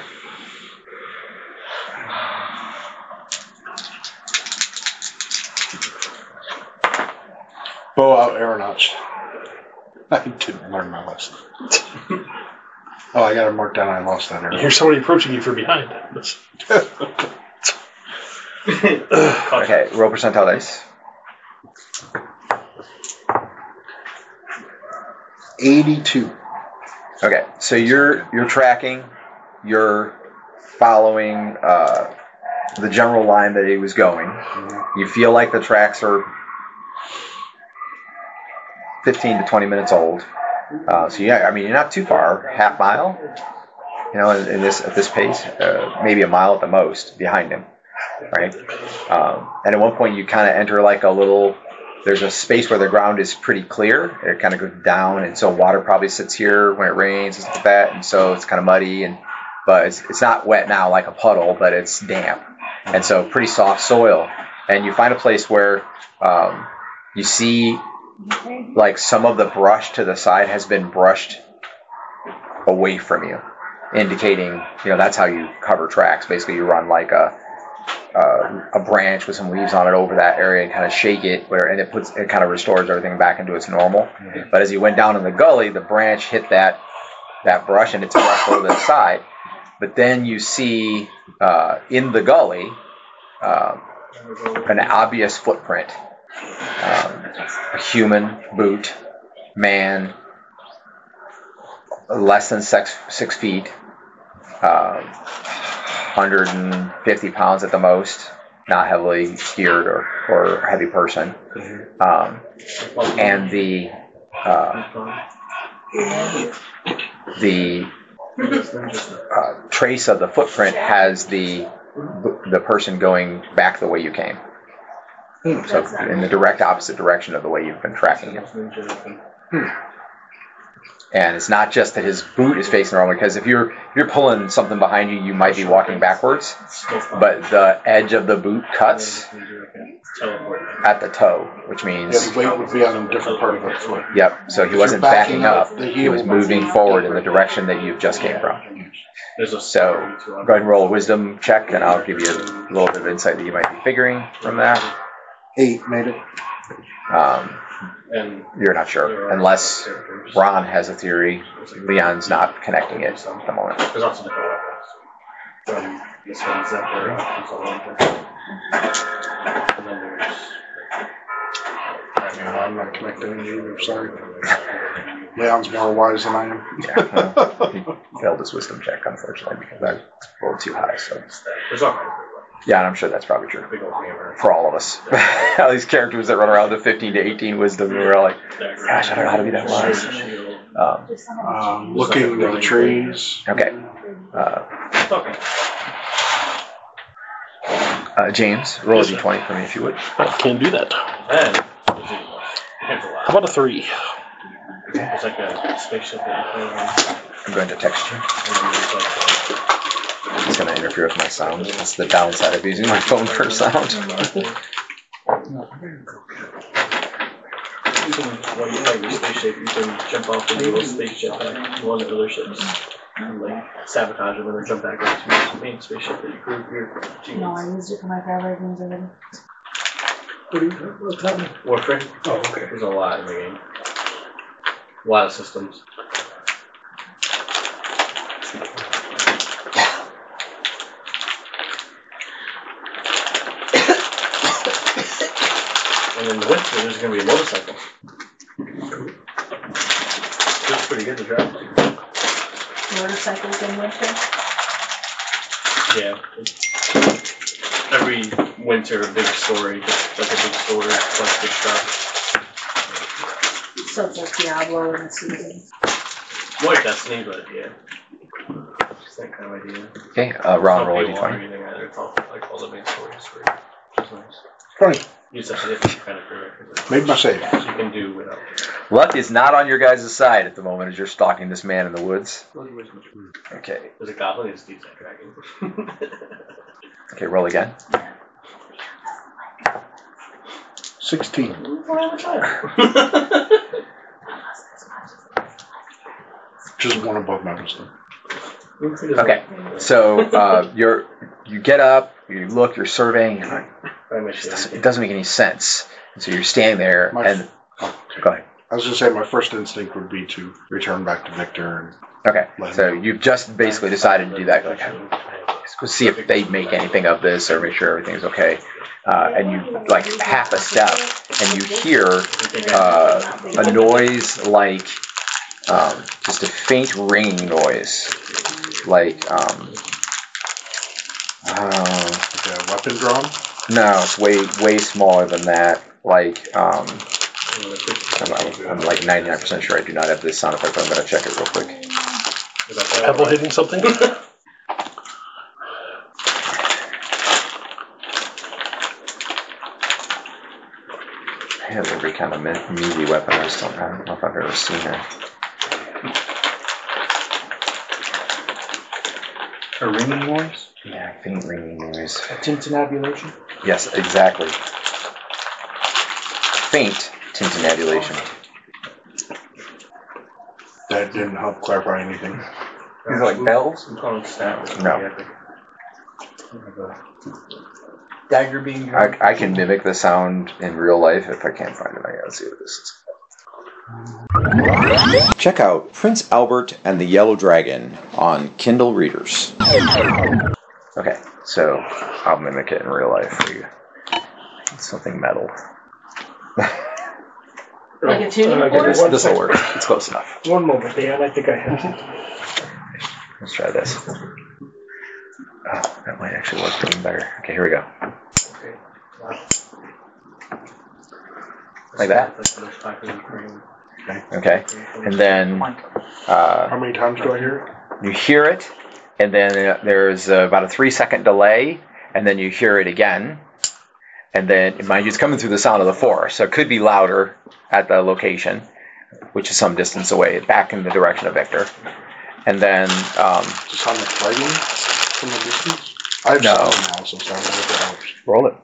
M: Bow out aeronauts. I didn't learn my lesson. Oh, I got it marked down. I lost that arrow.
I: Here's somebody approaching you from behind.
B: Okay, roll percentile dice.
M: 82.
B: Okay, so you're tracking, you're following the general line that he was going. You feel like the tracks are 15 to 20 minutes old. So yeah, I mean you're not too far, half mile. You know, at this pace, maybe a mile at the most behind him, right? And at one point you kind of enter like a little. There's a space where the ground is pretty clear. It kind of goes down, and so water probably sits here when it rains and stuff like that, and so it's kind of muddy. But it's not wet now like a puddle, but it's damp, and so pretty soft soil. And you find a place where you see like some of the brush to the side has been brushed away from you, indicating that's how you cover tracks. Basically, you run like a branch with some leaves on it over that area and kind of shake it and it kind of restores everything back into its normal. But as you went down in the gully, the branch hit that brush and it's brushed over the side. But then you see in the gully an obvious footprint, a human boot, man, less than 6 feet. 150 pounds at the most, not heavily geared or heavy person. And the trace of the footprint has the person going back the way you came. So in the direct opposite direction of the way you've been tracking him. And it's not just that his boot is facing the wrong way, because if you're pulling something behind you, you might be walking backwards, but the edge of the boot cuts at the toe, which means
M: the weight would be on a different part of the foot.
B: Yep. So he wasn't backing up; he was moving forward in the direction that you just came from. So go ahead and roll a wisdom check, and I'll give you a little bit of insight that you might be figuring from that.
M: 8 made it.
D: And
B: you're not sure, unless Ron has a theory. Leon's not connecting it at the moment.
D: There's also the this one's Zephyr. And then there's.
M: I'm not connecting either, sorry. Leon's more wise than I am.
B: Yeah, well, he failed his wisdom check, unfortunately, because I rolled too high. So.
D: There's all kinds.
B: Yeah, and I'm sure that's probably true for all of us. All these characters that run around with 15 to 18 wisdom, and we're all like, gosh, I don't know how to be that wise.
M: Looking at the trees.
B: Okay. James, roll a d20 for me if you would.
I: I can't do that. How about a 3?
D: There's like a spaceship that you play on.
B: I'm going to text you.
E: going to interfere with my sound. That's the downside of using my phone for sound.
D: When you have your spaceship, you can jump off the little spaceship back to one of the other ships. And like sabotage them and then jump back into the main spaceship that you grew your team.
H: No, I used it for my fire games already.
D: What's happening? Warframe? Oh, okay. There's a lot in the game. A lot of systems. And in the winter, there's going to be a motorcycle. It's pretty good to drive.
H: Motorcycles in winter?
D: Yeah. Every winter, a big story. Just like a big story, plus big stuff.
H: So it's like Diablo in the season.
D: More like Destiny, but yeah. Just that kind of idea.
E: Okay, Ron, roll a
D: It's
E: d20.
D: not anything either. It's all like all the main stories for it. Which is nice.
M: 20.
D: You just have to get kind of prerequisites.
M: Made my save.
D: You can do without.
E: Luck is not on your guys' side at the moment as you're stalking this man in the woods. Okay.
D: There's a goblin and Steve's that dragon.
E: Okay, roll again.
M: 16. Just one above my wisdom.
E: Okay, so you get up, you look, you're surveying, you're like, it doesn't make any sense. And so you're standing there, and go ahead.
M: I was going to say my first instinct would be to return back to Victor.
E: Okay, so you've just basically decided to do that. Okay. Let's see if they make anything of this or make sure everything's okay. And you like half a step, and you hear a noise like just a faint ringing noise, like
M: a weapon drawn.
E: No, it's way smaller than that. Like I'm like 99% sure I do not have this sound effect, but I'm gonna check it real quick.
I: Pebble hitting something?
E: I have every kind of meaty weapon. I don't know if I've ever seen it.
C: A ringing noise?
E: Yeah, faint ringing noise.
C: A tintinnabulation?
E: Yes, exactly. Faint tintinnabulation.
M: That didn't help clarify anything.
L: Is it like bells?
E: No.
L: Dagger being.
E: I can mimic the sound in real life. If I can't find it, I gotta see what this is. Check out Prince Albert and the Yellow Dragon on Kindle Readers. Okay, so I'll mimic it in real life for you. It's something metal.
H: Like a tuning
E: Okay,
H: fork?
E: this will work. It's close enough.
F: One moment, Dan. I think I have it.
E: Let's try this. Oh, that might actually work even better. Okay, here we go. Like that. Okay, and then
M: How many times do I hear it?
E: you hear it, and then there's about a 3-second delay, and then you hear it again, and then mind you, it's coming through the sound of the forest, so it could be louder at the location, which is some distance away, back in the direction of Victor, and then
M: Does it sound like fighting from a distance? I have
E: No.
M: sound now, so sound like it helps.
E: roll it.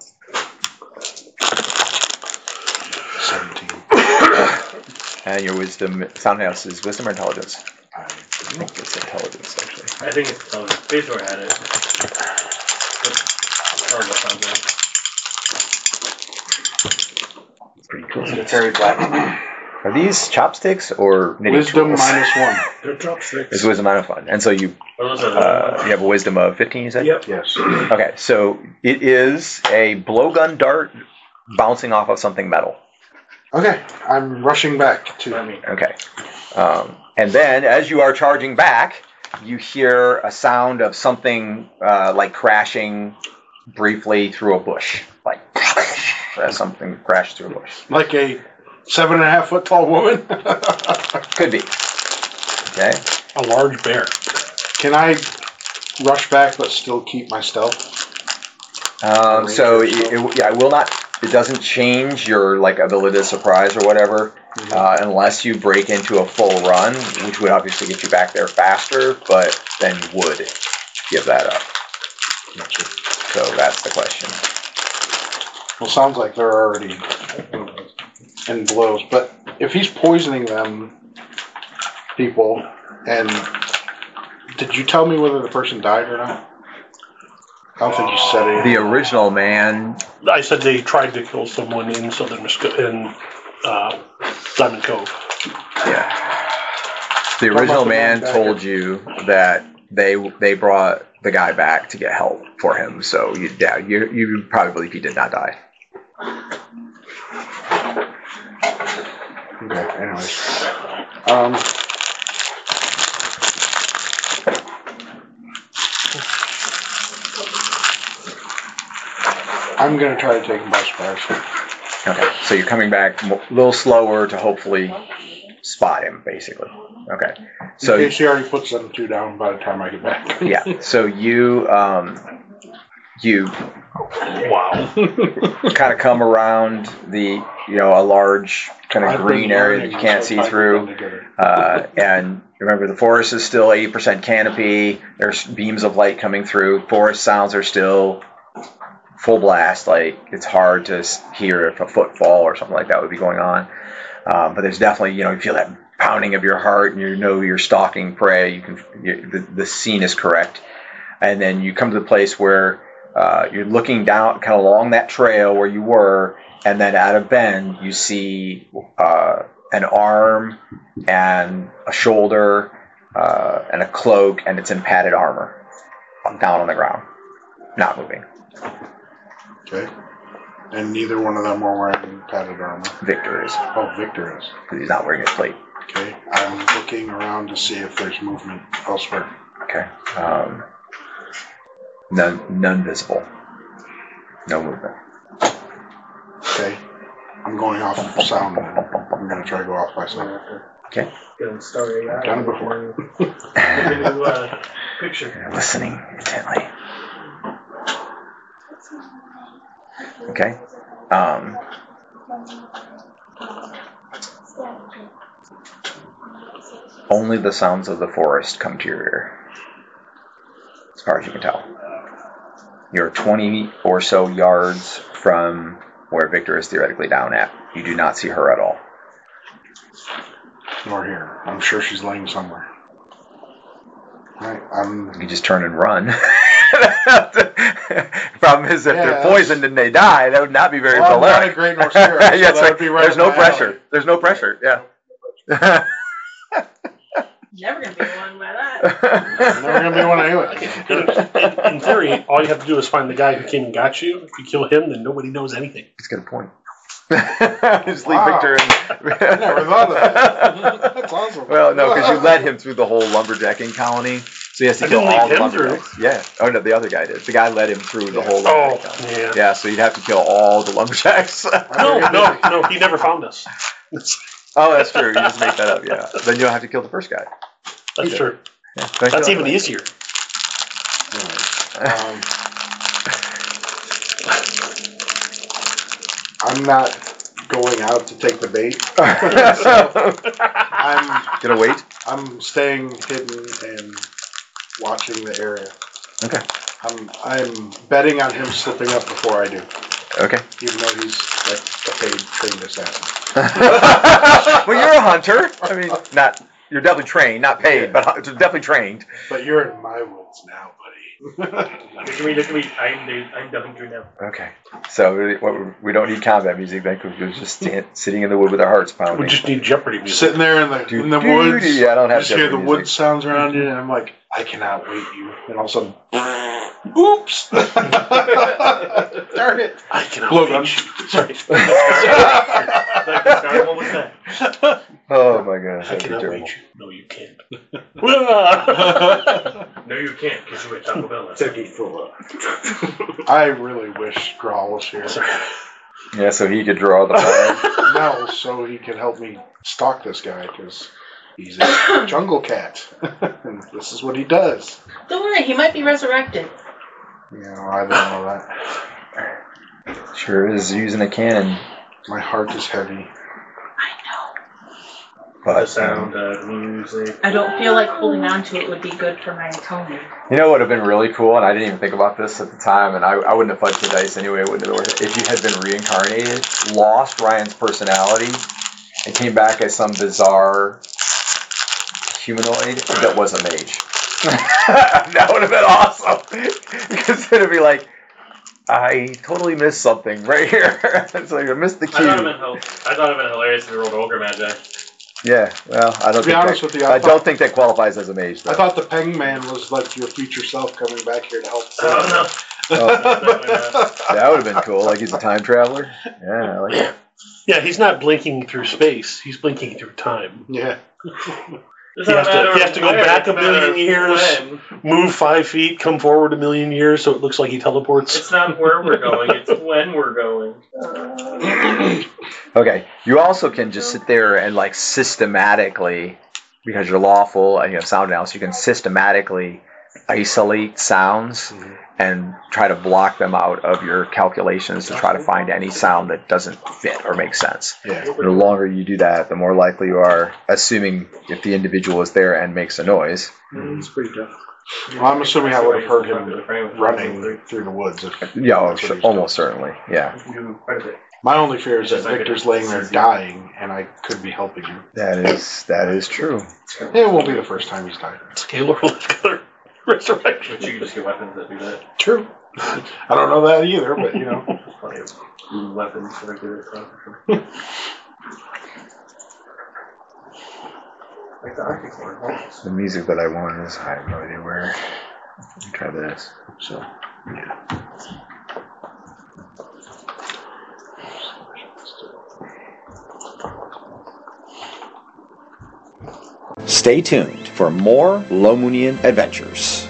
M: 17.
E: And your wisdom, Soundhouse is wisdom or intelligence? I think it's intelligence, actually.
D: I think it's intelligent. Bator had it. Intelligence sounds right.
E: Pretty cool.
L: Very black.
E: Are these chopsticks or knitting
M: Wisdom
E: tools?
M: -1.
F: They're chopsticks.
E: It's wisdom -1. And so you have a wisdom of 15, you said?
F: Yep.
M: Yes.
E: Okay, so it is a blowgun dart bouncing off of something metal.
M: Okay, I'm rushing back to.
E: Okay. And then as you are charging back, you hear a sound of something like crashing briefly through a bush. Like, as something crashed through a bush.
M: Like a 7.5 foot tall woman?
E: Could be. Okay.
I: A large bear.
M: Can I rush back but still keep my stealth?
E: So it will not. It doesn't change your like ability to surprise or whatever, unless you break into a full run, which would obviously get you back there faster. But then you would give that up.
M: cancer.
E: So that's the question.
M: Well, sounds like they're already in blows. But if he's poisoning them, people, and did you tell me whether the person died or not? I don't think you said it.
E: The original man.
I: I said they tried to kill someone in Diamond Cove.
E: Yeah. The original man told you that they brought the guy back to get help for him. So you probably believe he did not die.
M: Okay. Anyways, I'm gonna try to take him by surprise.
E: Okay. So you're coming back a little slower to hopefully spot him, basically. Okay. So
M: in case he already puts them two down by the time I get back.
E: Yeah. So you
I: Wow.
E: kind of come around a large kind of green area that you can't see through. And remember, the forest is still 80% canopy. There's beams of light coming through. Forest sounds are still full blast. Like, it's hard to hear if a footfall or something like that would be going on. But there's definitely, you feel that pounding of your heart, and you're stalking prey. The scene is correct. And then you come to the place where you're looking down kind of along that trail where you were, and then at a bend you see an arm and a shoulder and a cloak, and it's in padded armor down on the ground, not moving.
M: Okay. And neither one of them are wearing padded armor.
E: Victor is.
M: Oh, Victor is.
E: Because he's not wearing his plate.
M: Okay. I'm looking around to see if there's movement elsewhere.
E: Okay. None visible. No movement.
M: Okay. I'm going off of sound. I'm going to try to go off by sound.
E: Okay.
M: I've done it before.
F: Picture.
E: You're listening intently. Okay. Only the sounds of the forest come to your ear, as far as you can tell. You're 20 or so yards from where Victor is theoretically down at. You do not see her at all.
M: Nor here. I'm sure she's laying somewhere. Alright,
E: You can just turn and run. Problem is, if they're poisoned and they die, that would not be very
M: I'm not
E: polite.
M: a great North Sierra, so
E: Yes,
M: that would be right
E: there's
M: up
E: no
M: my
E: pressure.
M: alley.
E: There's no pressure. Yeah.
G: Never gonna be one by that.
M: Never going to be one anyway.
I: In theory, all you have to do is find the guy who came and got you. If you kill him, then nobody knows anything.
E: He's got a point. Just leave Victor in.
M: I never thought of that. That's awesome.
E: Well, no, because you led him through the whole lumberjacking colony, so he has to
I: I
E: kill
I: didn't
E: all
I: lead
E: the
I: him through.
E: lumberjacks. Yeah. Oh no, the other guy did. The guy led him through the whole
I: Oh,
E: lumberjack colony.
I: yeah.
E: Yeah, so you'd have to kill all the lumberjacks.
I: No, he never found us.
E: Oh, that's true. You just make that up. Yeah. Then you'll have to kill the first guy.
I: That's true.
E: Yeah.
I: That's even easier.
M: I'm not going out to take the bait. I'm
E: gonna wait.
M: I'm staying hidden and watching the area.
E: Okay.
M: I'm betting on him slipping up before I do.
E: Okay.
M: Even though he's like a paid trained assassin.
E: Well, you're a hunter. I mean, you're definitely trained, not paid, but definitely trained.
M: But you're in my woods now, buddy.
F: I'm the hunter now.
E: Okay. So we don't need combat music then, because we're just sitting in the wood with our hearts pounding.
I: We just need Jeopardy music.
M: Sitting there in the woods.
E: Yeah, I don't have
M: just hear the
E: Jeopardy
M: wood
E: music.
M: sounds around you, and I'm like, I cannot wait you. And all of a sudden, oops! Darn it!
I: I cannot
M: Blowgun.
I: wait. Sorry.
F: What was that?
E: Oh my gosh,
I: I
E: that'd be
I: cannot
E: terrible.
I: wait you. No, you can't.
F: No, you can't, because you were Taco Bell.
M: I really wish Grawl was here.
E: Yeah, so he could draw the fire.
M: No, so he can help me stalk this guy, because he's a jungle cat. And this is what he does.
G: Don't worry, he might be resurrected.
M: You know, I don't know that.
E: Sure is using a cannon.
M: My heart is heavy.
G: I know.
E: But
D: sound of music.
G: I don't feel like holding on to it would be good for my atonement.
E: you know what would have been really cool, and I didn't even think about this at the time, and I wouldn't have fudged the dice anyway. It wouldn't have worked. If you had been reincarnated, lost Ryan's personality, and came back as some bizarre humanoid that was a mage. That would have been awesome. Because it'd be like, I totally missed something right here. It's like I missed the cue.
D: I thought it'd been hilarious if we rolled ogre magi.
E: Yeah, well, I don't.
M: To be honest with you,
E: I don't think that qualifies as a mage. Though.
M: I thought the Peng Man was like your future self coming back here to help.
D: Oh no.
E: That would have been cool. Like he's a time traveler. Yeah, I like it.
I: Yeah, he's not blinking through space. He's blinking through time.
M: Yeah.
I: You have to go back a million years, move 5 feet, come forward a million years, so it looks like he teleports.
D: It's not where we're going, it's when we're going.
E: Okay, you also can just sit there and like systematically, because you're lawful and you have sound analysis, you can systematically isolate sounds and try to block them out of your calculations to try to find any sound that doesn't fit or make sense.
M: Yeah.
E: The longer you do that, the more likely you are, assuming if the individual is there and makes a noise.
K: It's pretty tough.
M: Well, I'm assuming I would have heard him running through the woods.
E: Almost certainly, yeah.
M: My only fear is that Victor's laying there dying, and I could be helping him.
E: That is true.
M: It won't be the first time he's died.
I: Scalar resurrection.
D: But you can just get weapons that do that.
M: True. I don't know that either, but you know.
D: Plenty of weapons that are good at stuff. Like the Arctic Horn.
E: The music that I want is, I have no idea where. Let me try this.
M: So, yeah.
E: Stay tuned for more Lomunian adventures.